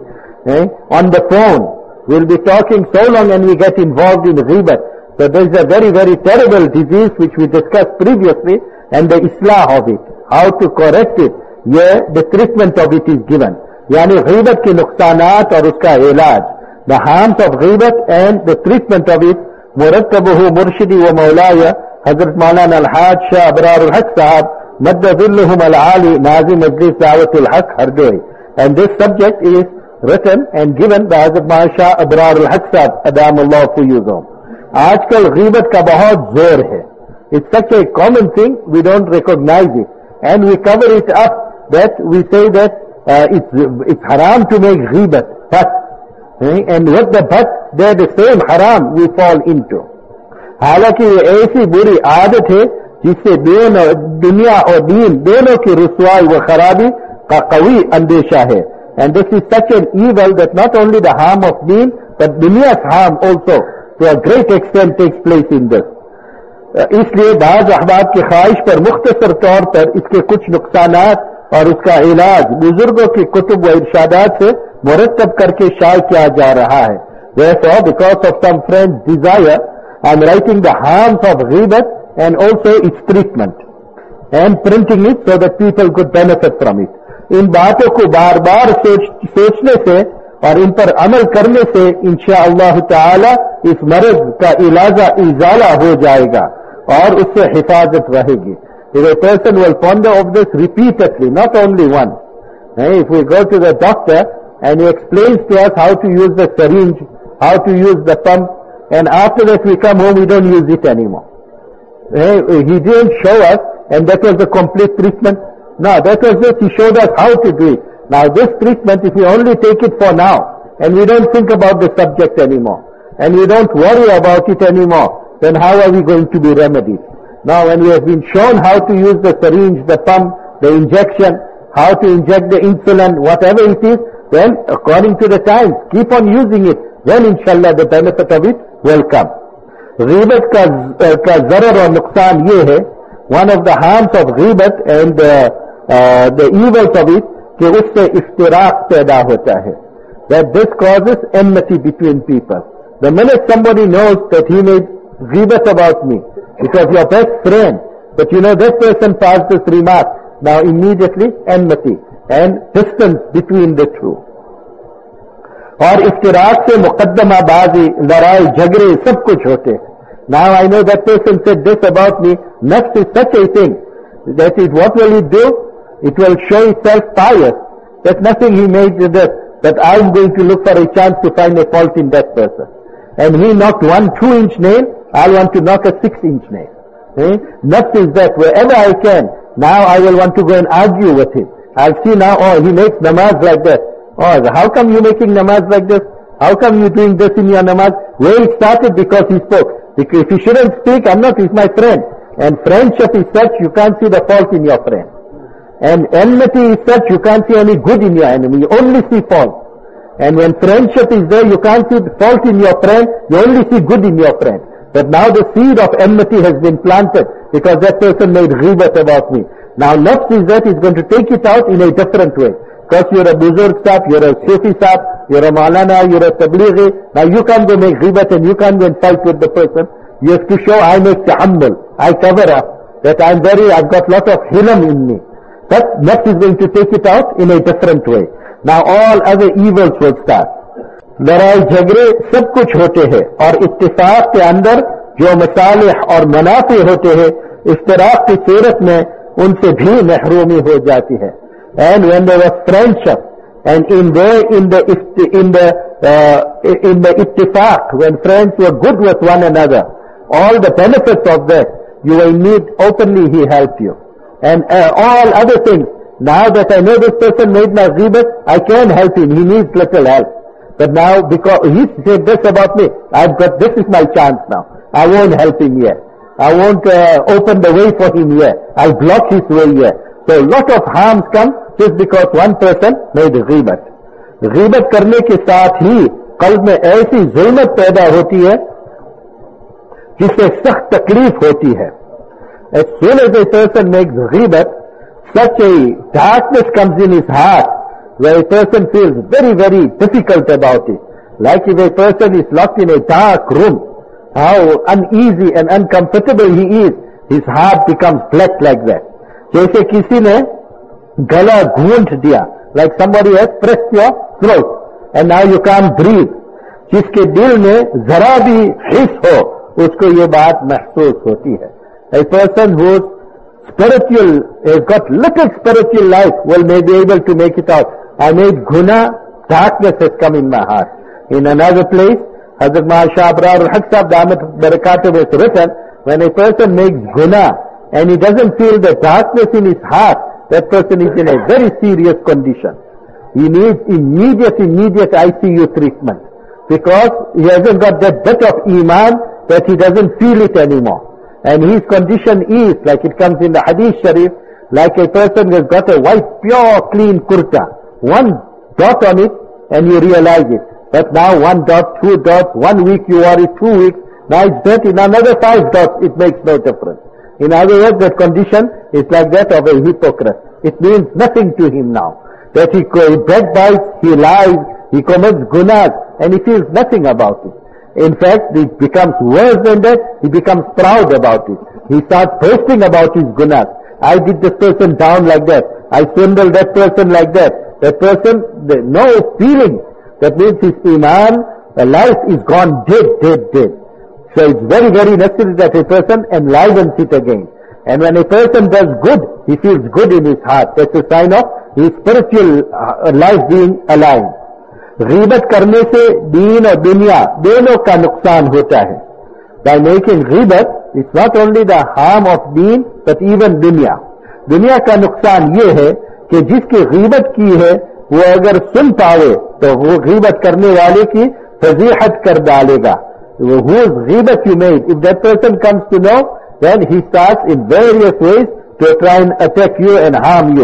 On the phone, we'll be talking so long and we get involved in ghibat. So there is a very, very terrible disease which we discussed previously, and the islah of it, how to correct it, the treatment of it is given. Yani ghibat ki nuqsanat aur uska ilaj, the harms of ghibat and the treatment of it, murattabuhu murshidi wa maulaya Hazrat Maulana Al-Haj Shah Abrar Al-Haq Sahab Madda Dhillahum Al-Ali Nazi Majlis Da'watul Haq Hardoi. And this subject is written and given by Hazrat Maulana Shah Abrar Al-Haq Sahab Adamullah Fuyuzum. Aajkal ghibat ka bahut zor hai. It's such a common thing, we don't recognize it. And we cover it up that we say that it's haram to make ghibat. But, and with the but, they're the same haram we fall into. हालांकि ये ऐसी बुरी आदत है जिससे दुनिया और दीन दोनों की रुसवाई व खराबी का कवी अंदेशा है. And this is such an evil that not only the harm of deen, but dunya's harm also to a great extent takes place in this. इसलिए बाज़ अहबाब की ख्वाहिश पर मुख्तसर तौर पर इसके कुछ नुकसानात और उसका इलाज बुजुर्गों की कुतुब व इरशादात से मुरत्तब करके शाये किया जा रहा है. Therefore, because of some friend's desire, I am writing the harms of ghibat and also its treatment and printing it so that people could benefit from it. इन बातों को बार बार सोचने से और इन पर अमल करने से इंशाअल्लाह ताला इस मर्ज का इजाला हो जाएगा और उससे हिफाजत रहेगी. If a person will ponder of this repeatedly, not only once. If we go to the doctor and he explains to us how to use the syringe, how to use the pump, and after that we come home, we don't use it anymore. He didn't show us, and that was the complete treatment. No, that was it. He showed us how to do it. Now this treatment, if we only take it for now, and we don't think about the subject anymore, and we don't worry about it anymore, then how are we going to be remedied? Now when we have been shown how to use the syringe, the pump, the injection, how to inject the insulin, whatever it is, then according to the times, keep on using it. Then inshallah the benefit of it will come. Ghibat ka zarar और नुकसान ये है, one of the harms of ghibat and the evils of it, कि उससे इफ्तिराक पैदा होता है. That this causes enmity between people. The minute somebody knows that he made ghibat about me, it was your best friend, but you know this person passed this remark, now immediately enmity and distance between the two. और इफ्तिराक से मुकद्दमाबाजी, लड़ाई झगड़े सब कुछ होते हैं. Now I know that person said this about me. Nafs is such a thing that what will it do? It will show itself pious, that nothing he made with this, that I am going to look for a chance to find a fault in that person. And he knocked 1 2-inch nail, I want to knock a 6-inch nail. Nafs is that wherever I can, now I will want to go and argue with him. I'll see now, oh, he makes namaz like that. Oh, how come you making namaz like this? How come you doing this in your namaz? Where it started? Because he spoke. Because if he shouldn't speak, I'm not, he's my friend. And friendship is such, you can't see the fault in your friend. And enmity is such, you can't see any good in your enemy, you only see fault. And when friendship is there, you can't see the fault in your friend, you only see good in your friend. But now the seed of enmity has been planted, because that person made ghibat about me. Now nafs is that, he's going to take it out in a different way. Because you're a Buzurg Sahib, you're a Sufi Sahib, you're a Maulana, you're a Tablighi. Now you can't go make ghibat and you can't go and fight with the person. You have to show I make tahammul, I cover up, that I've got lot of hilm in me. But nafs is going to take it out in a different way. Now all other evils will start. लड़ाई झगड़े सब कुछ होते हैं और इत्तिफाक के अंदर जो मसालिह और मनाफे होते हैं इश्तराक की सूरत में उनसे भी महरूमी हो जाती है. And when there was friendship, and in the ittifaq, when friends were good with one another, all the benefits of that, you will need openly, he helped you. And all other things, now that I know this person made my ghibat, I can help him, he needs little help. But now, because he said this about me, this is my chance now. I won't help him yet. I won't open the way for him yet. I'll block his way yet. So a lot of harms come just because one person made ghibat. गीबत करने के साथ ही कल्ब में ऐसी जुल्मत पैदा होती है जिससे सख्त तकलीफ होती है. As soon as a person makes ghibat, such a darkness comes in his heart where a person feels very, very difficult about it. Like if a person is locked in a dark room, how uneasy and uncomfortable he is, his heart becomes black like that. जैसे किसी ने गला घूंट दिया, like somebody has pressed your throat and now you can't breathe. जिसके दिल में जरा भी हिस हो, उसको ये बात महसूस होती है. A person whose spiritual has got little spiritual life will may be able to make it out. I made guna, darkness has come in my heart. In another place, Hazrat Mahal Shah Abrar al-Haq Sahib Damat Barakatuh has written, when a person makes guna and he doesn't feel the darkness in his heart, that person is in a very serious condition. He needs immediate ICU treatment because he hasn't got that bit of iman that he doesn't feel it anymore. And his condition is, like it comes in the Hadith Sharif, like a person has got a white, pure, clean kurta. One dot on it and you realize it. But now 1 dot, 2 dots, 1 week you wore it, 2 weeks, now it's dirty, now another 5 dots, it makes no difference. In other words, that condition is like that of a hypocrite. It means nothing to him now. That he backbites, he lies, he commits gunas, and he feels nothing about it. In fact, it becomes worse than that, he becomes proud about it. He starts boasting about his gunas. I did this person down like that. I swindled that person like that. That person, no feeling. That means his iman, life is gone dead. So it's very, very necessary that a person enlivens it again. And when a person does good, he feels good in his heart. That's a sign of his spiritual life being alive. गीबत करने से दीन और दुनिया दोनों का नुकसान होता है. By making गीबत, it's not only the harm of deen, but even दुनिया. दुनिया का नुकसान ये है कि जिसकी गीबत की है, वो अगर सुन पावे, तो वो गीबत करने वाले की फजीहत कर डालेगा. Whose ghibat you made, if that person comes to know, then he starts in various ways to try and attack you and harm you.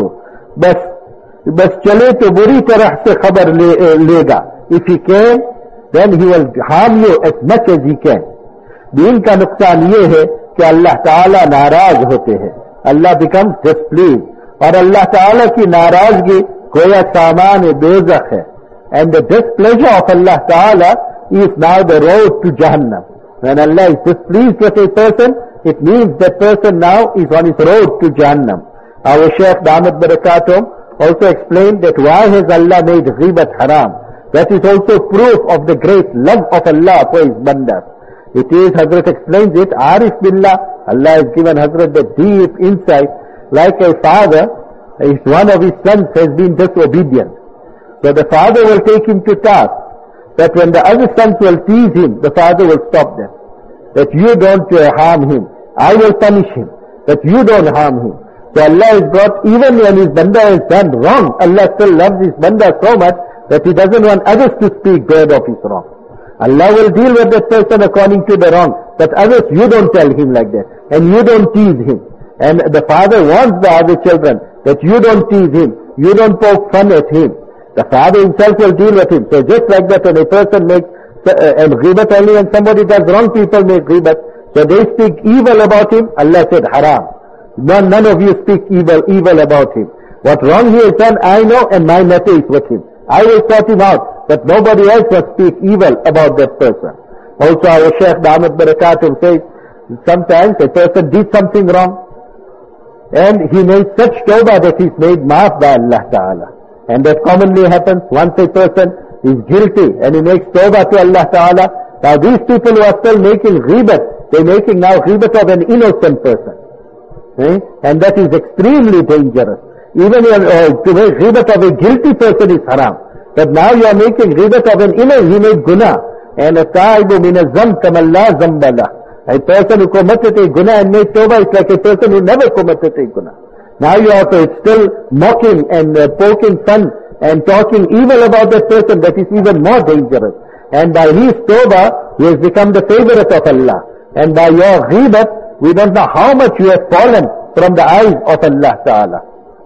बस चले तो बुरी तरह से खबर लेगा. If he can, then he will harm you as much as he can. दीन का नुकसान ये है कि अल्लाह ताला नाराज होते हैं. Allah becomes displeased. और अल्लाह ताला की नाराजगी गोया सामान दोज़ख है. And the displeasure of Allah Ta'ala is now the road to Jahannam. When Allah is displeased with a person, it means that person now is on his road to Jahannam. Our Shaykh Damat Barakatuh also explained that why has Allah made ghibat haram. That is also proof of the great love of Allah for his bandas. It is, Hazrat explains it, Arif Billah, Allah has given Hazrat the deep insight, like a father, if one of his sons has been disobedient. So the father will take him to task. That when the other sons will tease him, the father will stop them. That you don't harm him. I will punish him. That you don't harm him. So Allah has got, even when his banda has done wrong, Allah still loves his banda so much that he doesn't want others to speak bad of his wrong. Allah will deal with that person according to the wrong. But others, you don't tell him like that. And you don't tease him. And the father wants the other children that you don't tease him. You don't poke fun at him. The father himself will deal with him. So just like that, when a person makes and ghibat only when somebody does wrong, people make ghibat. So they speak evil about him. Allah said haram. None of you speak evil about him. What wrong he has done, I know, and my matter is with him. I will sort him out. But nobody else will speak evil about that person. Also our Shaykh Damat Barakatuh says, sometimes a person did something wrong, and he made such tawbah that he's made maaf by Allah Ta'ala. And that commonly happens once a person is guilty and he makes tawbah to Allah Ta'ala. Now these people who are still making ghibat, they're making now ghibat of an innocent person. And that is extremely dangerous. Even to make ghibat of a guilty person is haram. But now you are making ghibat of an inner, he made guna. And a taibu min azam kamalla zambala. A person who committed a guna and made tawbah is like a person who never committed a guna. Now you are still mocking and poking fun and talking evil about that person. That is even more dangerous. And by his tawbah, he has become the favorite of Allah. And by your ghibat, we don't know how much you have fallen from the eyes of Allah Ta'ala.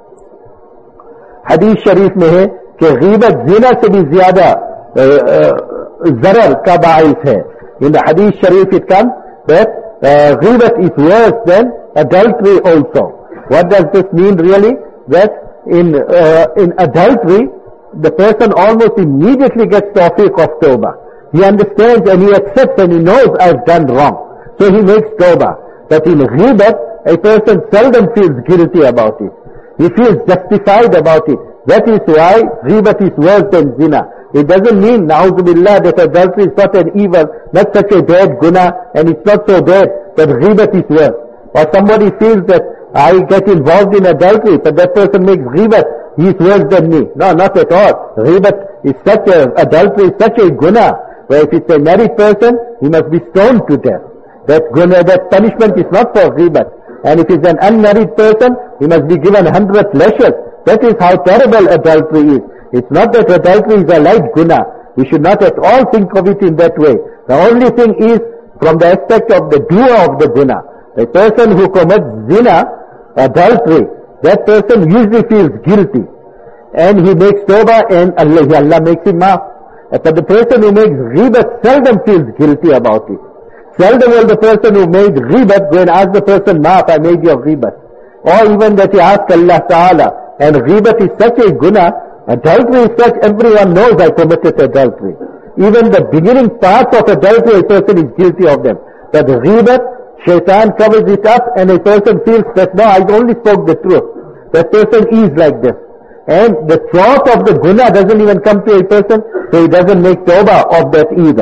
Hadith Sharif में है कि ghibat zina से भी ज़्यादा zarar का बाइस है. In the Hadith Sharif it comes that ghibat is worse than adultery also. What does this mean really? That in adultery, the person almost immediately gets tawfiq of tawbah. He understands and he accepts and he knows I've done wrong. So he makes tawbah. But in ghibat, a person seldom feels guilty about it. He feels justified about it. That is why ghibat is worse than zina. It doesn't mean, na'udzubillah, that adultery is not an evil, not such a bad guna, and it's not so bad, but ghibat is worse. Or somebody feels that I get involved in adultery, but that person makes ghibat, he is worse than me. No, not at all. Ghibat is adultery is such a guna, where if it's a married person, he must be stoned to death. That guna, that punishment is not for ghibat. And if it's an unmarried person, he must be given 100 lashes. That is how terrible adultery is. It's not that adultery is a light guna. We should not at all think of it in that way. The only thing is from the aspect of the doer of the guna. A person who commits zina, adultery, that person usually feels guilty. And he makes tawbah and Allah makes him maaf. But the person who makes ghibat seldom feels guilty about it. Seldom will the person who made ghibat go and ask the person, maaf, I made your ghibat. Or even that he asks Allah Ta'ala. And ghibat is such a guna, adultery is such, everyone knows I committed adultery. Even the beginning parts of adultery, a person is guilty of them. But ghibat, shaitan covers it up and a person feels that no, I only spoke the truth. That person is like this. And the thought of the guna doesn't even come to a person, so he doesn't make tawbah of that either.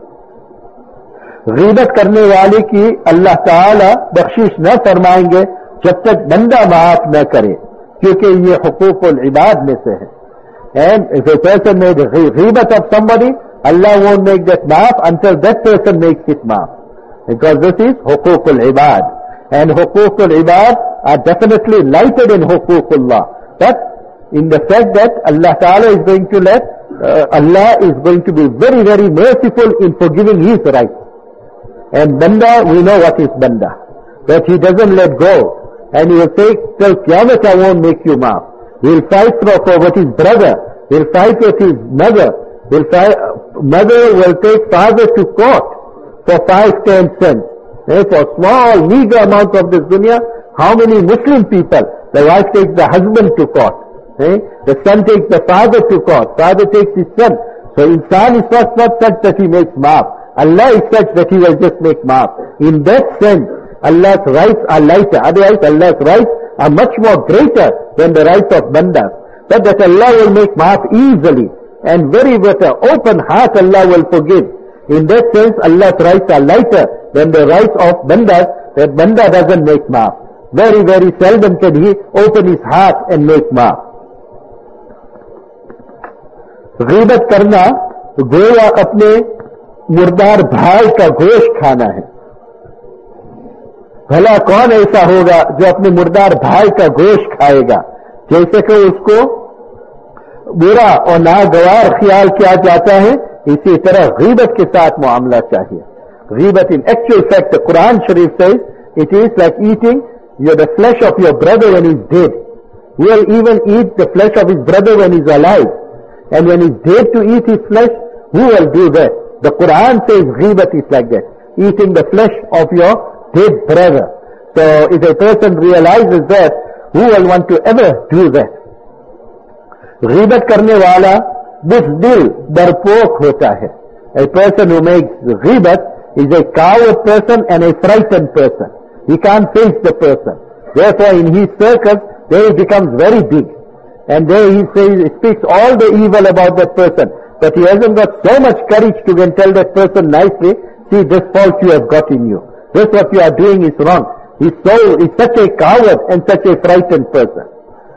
गीबत करने वाले की अल्लाह ताला बख्शिश न फरमाएंगे जब तक बंदा माफ न करे, क्योंकि ये हुकूकुल इबाद में से है. And if a person made ghibat of somebody, Allah won't make that maaf until that person makes it maaf. Because this is hukukul ibad. And hukukul ibad are definitely lighter than hukukullah. But in the fact that Allah Ta'ala is going to Allah is going to be very, very merciful in forgiving his rights. And banda, we know what is banda. That he doesn't let go. And he will say, till Qiyamah I won't make you maaf. He will fight for what his brother. He will fight with his mother. Mother will take father to court for 5-10 cents. For small, meager amount of this dunya, how many Muslim people, the wife takes the husband to court. The son takes the father to court. Father takes his son. So insan is not such that he makes maaf. Allah is such that he will just make maaf. In that sense, Allah's rights are lighter. Otherwise, Allah's rights are much more greater than the rights of bandas. But that Allah will make maaf easily. And very with an open heart Allah will forgive. In that sense, Allah's rights are lighter than the rights of bandas, that banda doesn't make maaf. Very, very seldom can he open his heart and make maaf. गीबत करना गोया अपने मुर्दार भाई का गोश्त खाना है. भला कौन ऐसा होगा जो अपने मुर्दार भाई का गोश्त खाएगा? जैसे कि उसको बुरा और नागवार ख्याल किया जाता है, इसी तरह गीबत के साथ मामला चाहिए. गीबत in actual fact, the Quran Sharif says, it is like eating the flesh of your brother when he's dead. He will even eat the flesh of his brother when he's alive. And when he's dead to eat his flesh, who will do that? The Quran says ghibat is like that, eating the flesh of your dead brother. So if a person realizes that, who will want to ever do that? Ghibat karne wala buzdil darpok hota hai. A person who makes ghibat is a coward person and a frightened person. He can't face the person. Therefore in his circles, there he becomes very big. And there he speaks all the evil about that person. But he hasn't got so much courage to go and tell that person nicely, see this fault you have got in you. This what you are doing is wrong. He's such a coward and such a frightened person.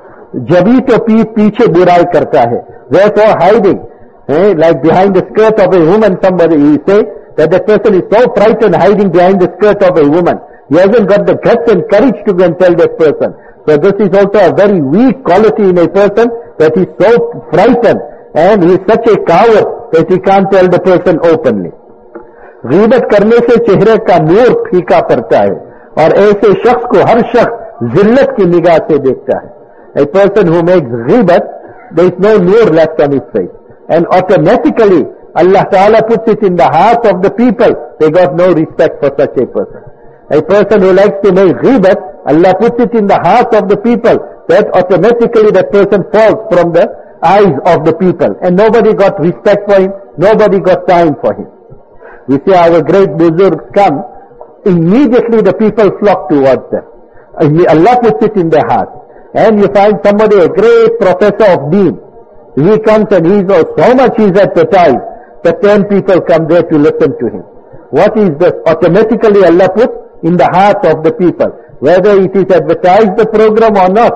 जभी तो पीछे बुराई करता है. Therefore hiding, like behind the skirt of a woman, somebody you say that the person is so frightened hiding behind the skirt of a woman. He hasn't got the guts and courage to go and tell that person. So this is also a very weak quality in a person, that he is so frightened and he is such a coward that he can't tell the person openly. गीबत करने से चेहरे का नूर फीका पड़ता है और ऐसे शख्स को हर शख्स जिल्लत की निगाह से देखता है. A person who makes ghibat, there is no nur left on his face. And automatically, Allah Ta'ala puts it in the heart of the people. They got no respect for such a person. A person who likes to make ghibat, Allah puts it in the hearts of the people, that automatically that person falls from the eyes of the people. And nobody got respect for him, nobody got time for him. We see our great buzurgs come, immediately the people flock towards them. Allah puts it in their hearts. And you find somebody, a great professor of deen, he comes and so much he's advertised that 10 people come there to listen to him. What is this? Automatically Allah puts in the hearts of the people. Whether it is advertised the program or not,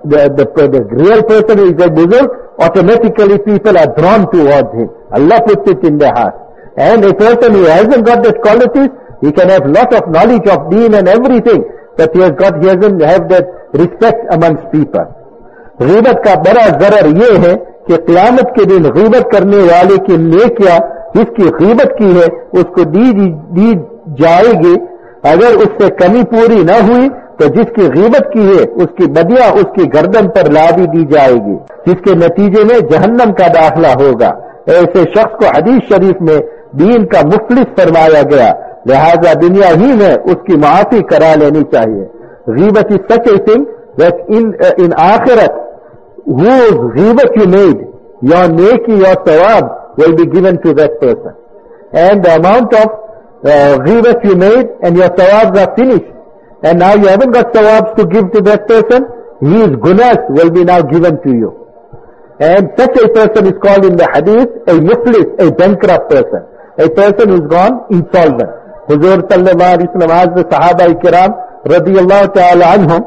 the real person who is a buzurg, automatically people are drawn towards him. Allah puts it in their hearts. And a person who hasn't got that qualities, he can have lot of knowledge of deen and everything, but he doesn't have that respect amongst people. गीबत का बड़ा जरर ये है कि क़यामत के दिन गीबत करने वाले की नेकियां जिसकी गीबत की है उसको दी जाएगी. अगर उससे कमी पूरी न हुई तो जिसकी गीबत की है उसकी बदिया उसकी गर्दन पर लादी दी जाएगी, जिसके नतीजे में जहन्नम का दाखिला होगा. ऐसे शख्स को हदीस शरीफ में दीन का मुफलिस फरमाया गया, लिहाजा दुनिया ही में उसकी माफी करा लेनी चाहिए. गीबत is such a thing that in akhirat, whose ghibat you made, your neki, your sawab will be given to that person. And the amount of ghibat you made and your sawabs are finished. And now you haven't got sawabs to give to that person, his gunas will be now given to you. And such a person is called in the hadith a muflis, a bankrupt person. A person who's gone insolvent. Huzur sallallahu alaihi wasallam asked the Sahaba-i-Kiram radiyallahu ta'ala anhum,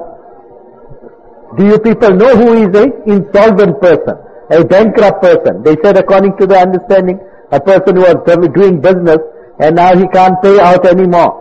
do you people know who is a insolvent person, a bankrupt person? They said according to the understanding, a person who was doing business and now he can't pay out anymore,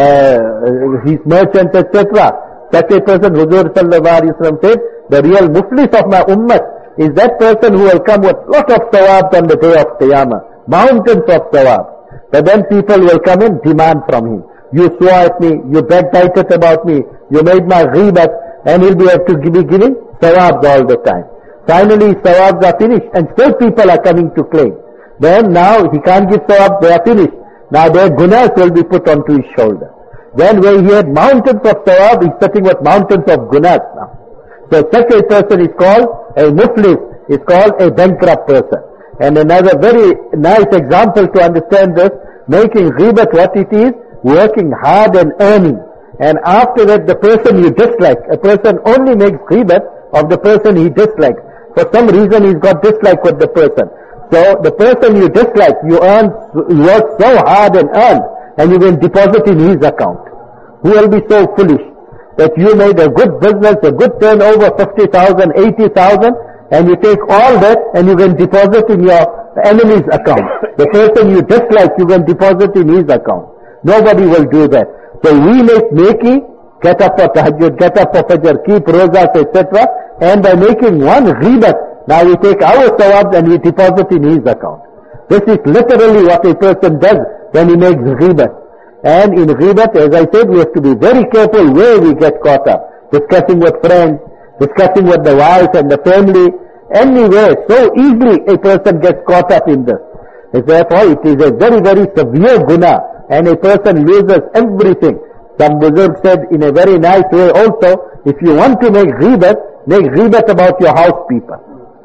his merchants, etc. Such a person, Huzur sallallahu alaihi wasallam said, the real muflis of my ummah is that person who will come with lot of sawabs on the day of Qiyamah, mountains of sawab. But then people will come and demand from him. You swore at me, you backbited about me, you made my ghibat, and he'll be able to be giving sawabs all the time. Finally sawabs are finished and still people are coming to claim. Then now he can't give sawabs, they are finished. Now their gunas will be put onto his shoulder. Then where he had mountains of sawab, he's sitting with mountains of gunas now. So such a person is called a muflis, is called a bankrupt person. And another very nice example to understand this, making ghibat what it is, working hard and earning. And after that the person you dislike, a person only makes ghibat of the person he dislikes. For some reason he's got dislike with the person. So the person you dislike, you work so hard and earn, and you will deposit in his account. Who will be so foolish that you made a good business, a good turnover, 50,000, 80,000, and you take all that and you can deposit in your enemy's account. The person you dislike, you can deposit in his account. Nobody will do that. So we make neki, get up for tahajjud, get up for fajr, keep rozas, etc. And by making one ghibat, now we take our sawabs and we deposit in his account. This is literally what a person does when he makes ghibat. And in ghibat, as I said, we have to be very careful where we get caught up. Discussing with friends, discussing with the wife and the family, anywhere. So easily a person gets caught up in this. Therefore, it is a very, very severe guna, and a person loses everything. Some buzurg said in a very nice way also, if you want to make ghibat about your house people.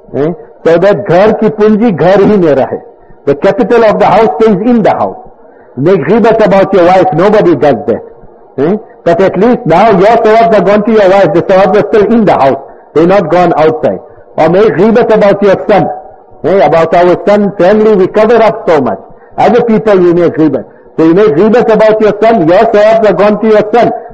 So that ghar ki punji ghar hi mein rahe. The capital of the house stays in the house. Make ghibat about your wife, nobody does that. But at least now your sawabs are gone to your wife, the sawabs are still in the house, they're not gone outside. Or make ghibat about your son. About our son, family, we cover up so much. Other people you make ghibat. So you make ghibat about your son, your sawabs are gone to your son,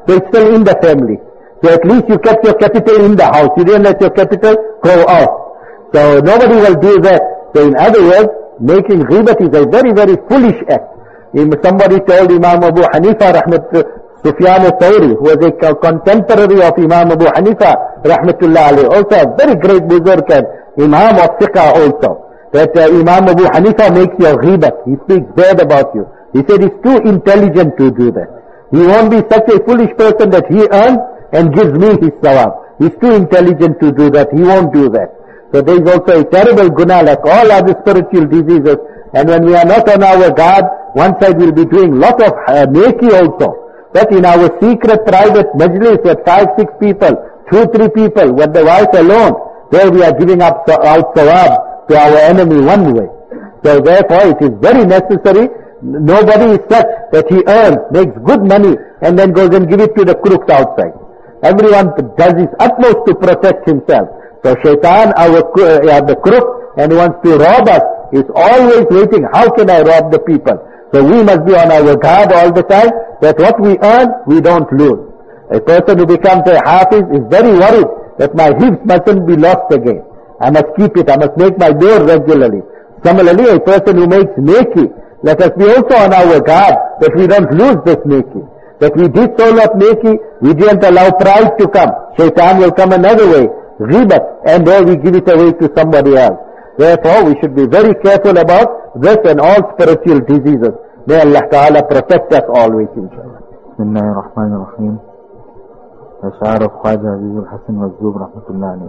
so it's still in the family. So at least you kept your capital in the house. You didn't let your capital go out. So nobody will do that. So in other words, making ghibat is a very, very foolish act. Somebody told Imam Abu Hanifa, Sufyan al-Thawri, who was a contemporary of Imam Abu Hanifa, rahmatullah alayhi, also a very great buzurg and Imam of fiqh also, that Imam Abu Hanifa makes your ghibat. He speaks bad about you. He said he's too intelligent to do that. He won't be such a foolish person that he earns and gives me his sawab. He's too intelligent to do that. He won't do that. So there is also a terrible guna like all other spiritual diseases. And when we are not on our guard, one side we'll be doing lot of neki also. But in our secret private majlis with 5-6 people, 2-3 people, with the wife alone, there we are giving out sawab to our enemy one way. So therefore it is very necessary. Nobody is such that he earns, makes good money and then goes and give it to the crooks outside. Everyone does his utmost to protect himself. So shaitan, the crook, and wants to rob us, is always waiting, how can I rob the people? So we must be on our guard all the time, that what we earn, we don't lose. A person who becomes a hafiz is very worried that my hifz mustn't be lost again. I must keep it, I must make my door regularly. Similarly, a person who makes neki, let us be also on our guard that we don't lose this neki. That we did so lot neki, we didn't allow pride to come. Shaitan will come another way, ghibat, and there we give it away to somebody else. Therefore, we should be very careful about this and all spiritual diseases. May Allah Ta'ala protect us always, inshallah. Bismillahirrahmanirrahim. Ash'ar of Khwaja Azizul Hasan Mazzub Rahmatullah alayhi.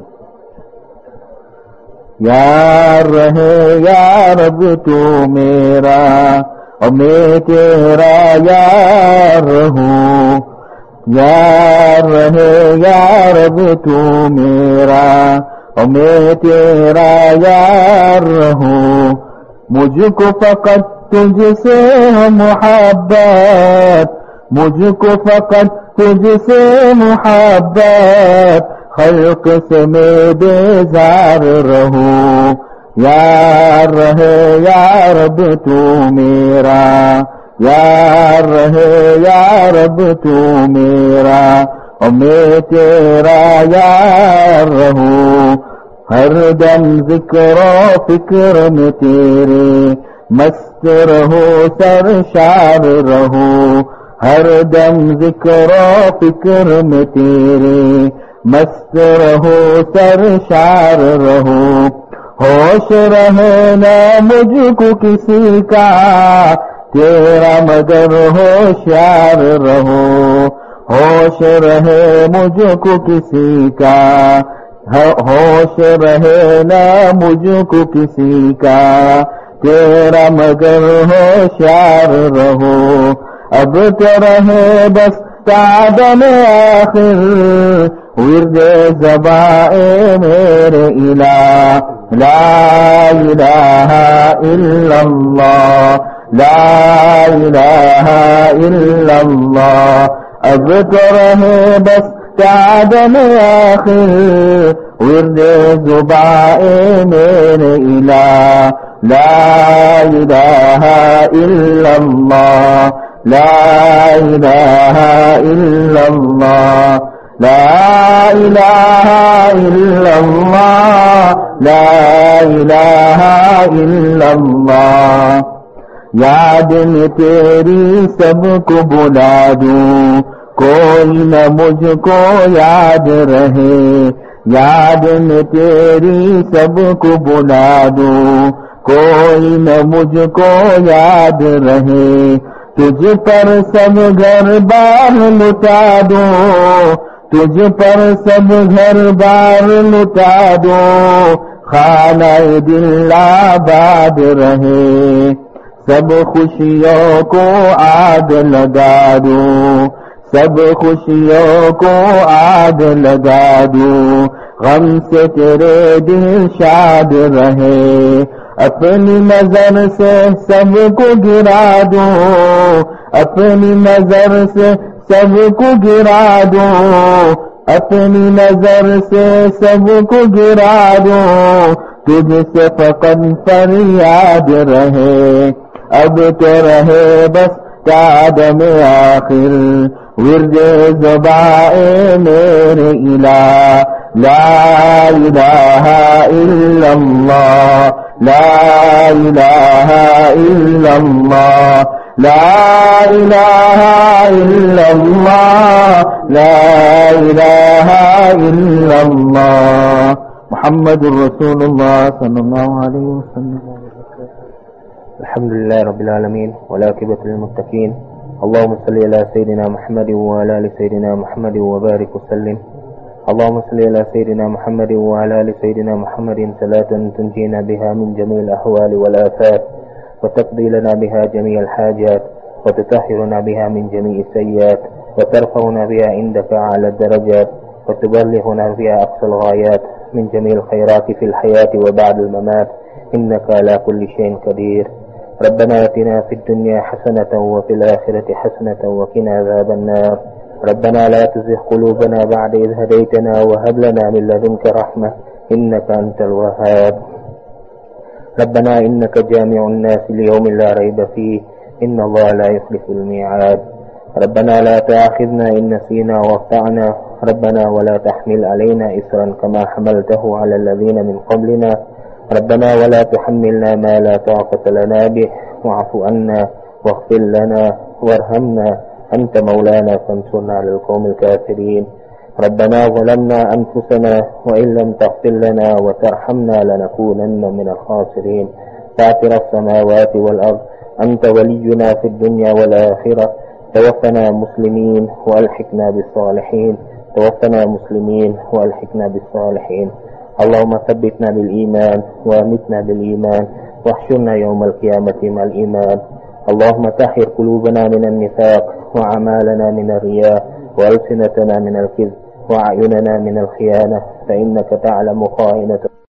यार रहे या रब तू मेरा और मैं तेरा यार रहूं. यार रहे या रब तू मेरा और मैं तेरा यार रहूं. मुझको फकत तुझसे है मोहब्बत, मुझको फकत तुझसे मोहब्बत, खल्क से मैं बेजार रहूं. यार रहे या रब तू मेरा, यार रहे या रब तू मेरा और मैं तेरा यार रहूं. हर दम जिक्र फिक्र में तेरे मस्त रहो सरशार रहूं. हर दम जिक्र फिक्र में तेरे मस्त रहो सरशार रहो. होश रहे न मुझको किसी का तेरा मगर होशियार रहो. होश रहे मुझको किसी का, होश रहे न मुझको किसी का तेरा मगर होशियार रहो. अब तो रहे बस तादम आखिर विर्दे ज़बाए मेरे इलाह. ला इलाहा इल्लल्लाह, ला इलाहा इल्लल्लाह. अब तो रहे बस तादम आखिर विर्दे ज़बाए मेरे इलाह. ला इलाहा इल्लल्लाह, ला इलाहा इल्लल्लाह, ला इलाहा इल्लल्लाह, ला इलाहा इल्लल्लाह. याद में तेरी सबको बुला दूं, कोई न मुझको याद रहे. याद में तेरी सबको बुला दूं, कोई न मुझको याद रहे. तुझ पर सब घर बार लुटा दो, तुझ पर सब घर बार लुटा दो. खाना दिल आबाद रहे, सब खुशियों को आग लगा दो, सब खुशियों को आग लगा दो. गम से तेरे दिल शाद रहे, अपनी नजर से सबको गिरा दो, अपनी नजर से सबको गिरा दो, अपनी नजर से सबको गिरा दो. तुझसे फकत फरियाद रहे, अब तो रहे बस तादम आखिर विरद ज़ुबाए मेरे इलाह, ला इलाहा इल्लल्लाह, ला इलाहा इल्लल्लाह, ला इलाहा इल्लल्लाह, ला इलाहा इल्लल्लाह, मुहम्मदुर रसूलुल्लाह सल्लल्लाहु अलैहि वसल्लम। الحمد لله رب العالمين والعاقبة للمتقين. اللهم صل على سيدنا محمد وعلى آل سيدنا محمد وبارك وسلم. اللهم صل على سيدنا محمد وعلى آل سيدنا محمد صلاة تنجينا بها من جميع الأحوال والآفات، وتقضي لنا بها جميع الحاجات، وتطهرنا بها من جميع السيئات، وترفعنا بها عندك أعلى الدرجات، وتبلغنا بها أقصى الغايات من جميع الخيرات في الحياة وبعد الممات، إنك على كل شيء قدير. ربنا آتنا في الدنيا حسنة وفي الآخرة حسنة وقنا عذاب النار. ربنا لا تزغ قلوبنا بعد إذ هديتنا وهب لنا من لدنك رحمة إنك أنت الوهاب. ربنا إنك جامع الناس ليوم لا ريب فيه، إن الله لا يخلف الميعاد. ربنا لا تؤاخذنا إن نسينا واخطأنا، ربنا ولا تحمل علينا إصرا كما حملته على الذين من قبلنا، ربنا ولا تحملنا ما لا طاقة لنا به، واعف عنا واغفر لنا وارحمنا، أنت مولانا فانصرنا على القوم الكافرين. ربنا ظلمنا أنفسنا وإن لم تغفر لنا وترحمنا لنكونن من الخاسرين. فاطر السماوات والأرض أنت ولينا في الدنيا والآخرة، توفنا مسلمين وألحقنا بالصالحين، توفنا مسلمين وألحقنا بالصالحين. اللهم ثبتنا بالإيمان وأمتنا بالإيمان، واحشرنا يوم القيامة مع الإيمان. اللهم طهر قلوبنا من النفاق، وأعمالنا من الرياء، وألسنتنا من الكذب، وأعيننا من الخيانة، فإنك تعلم خائنة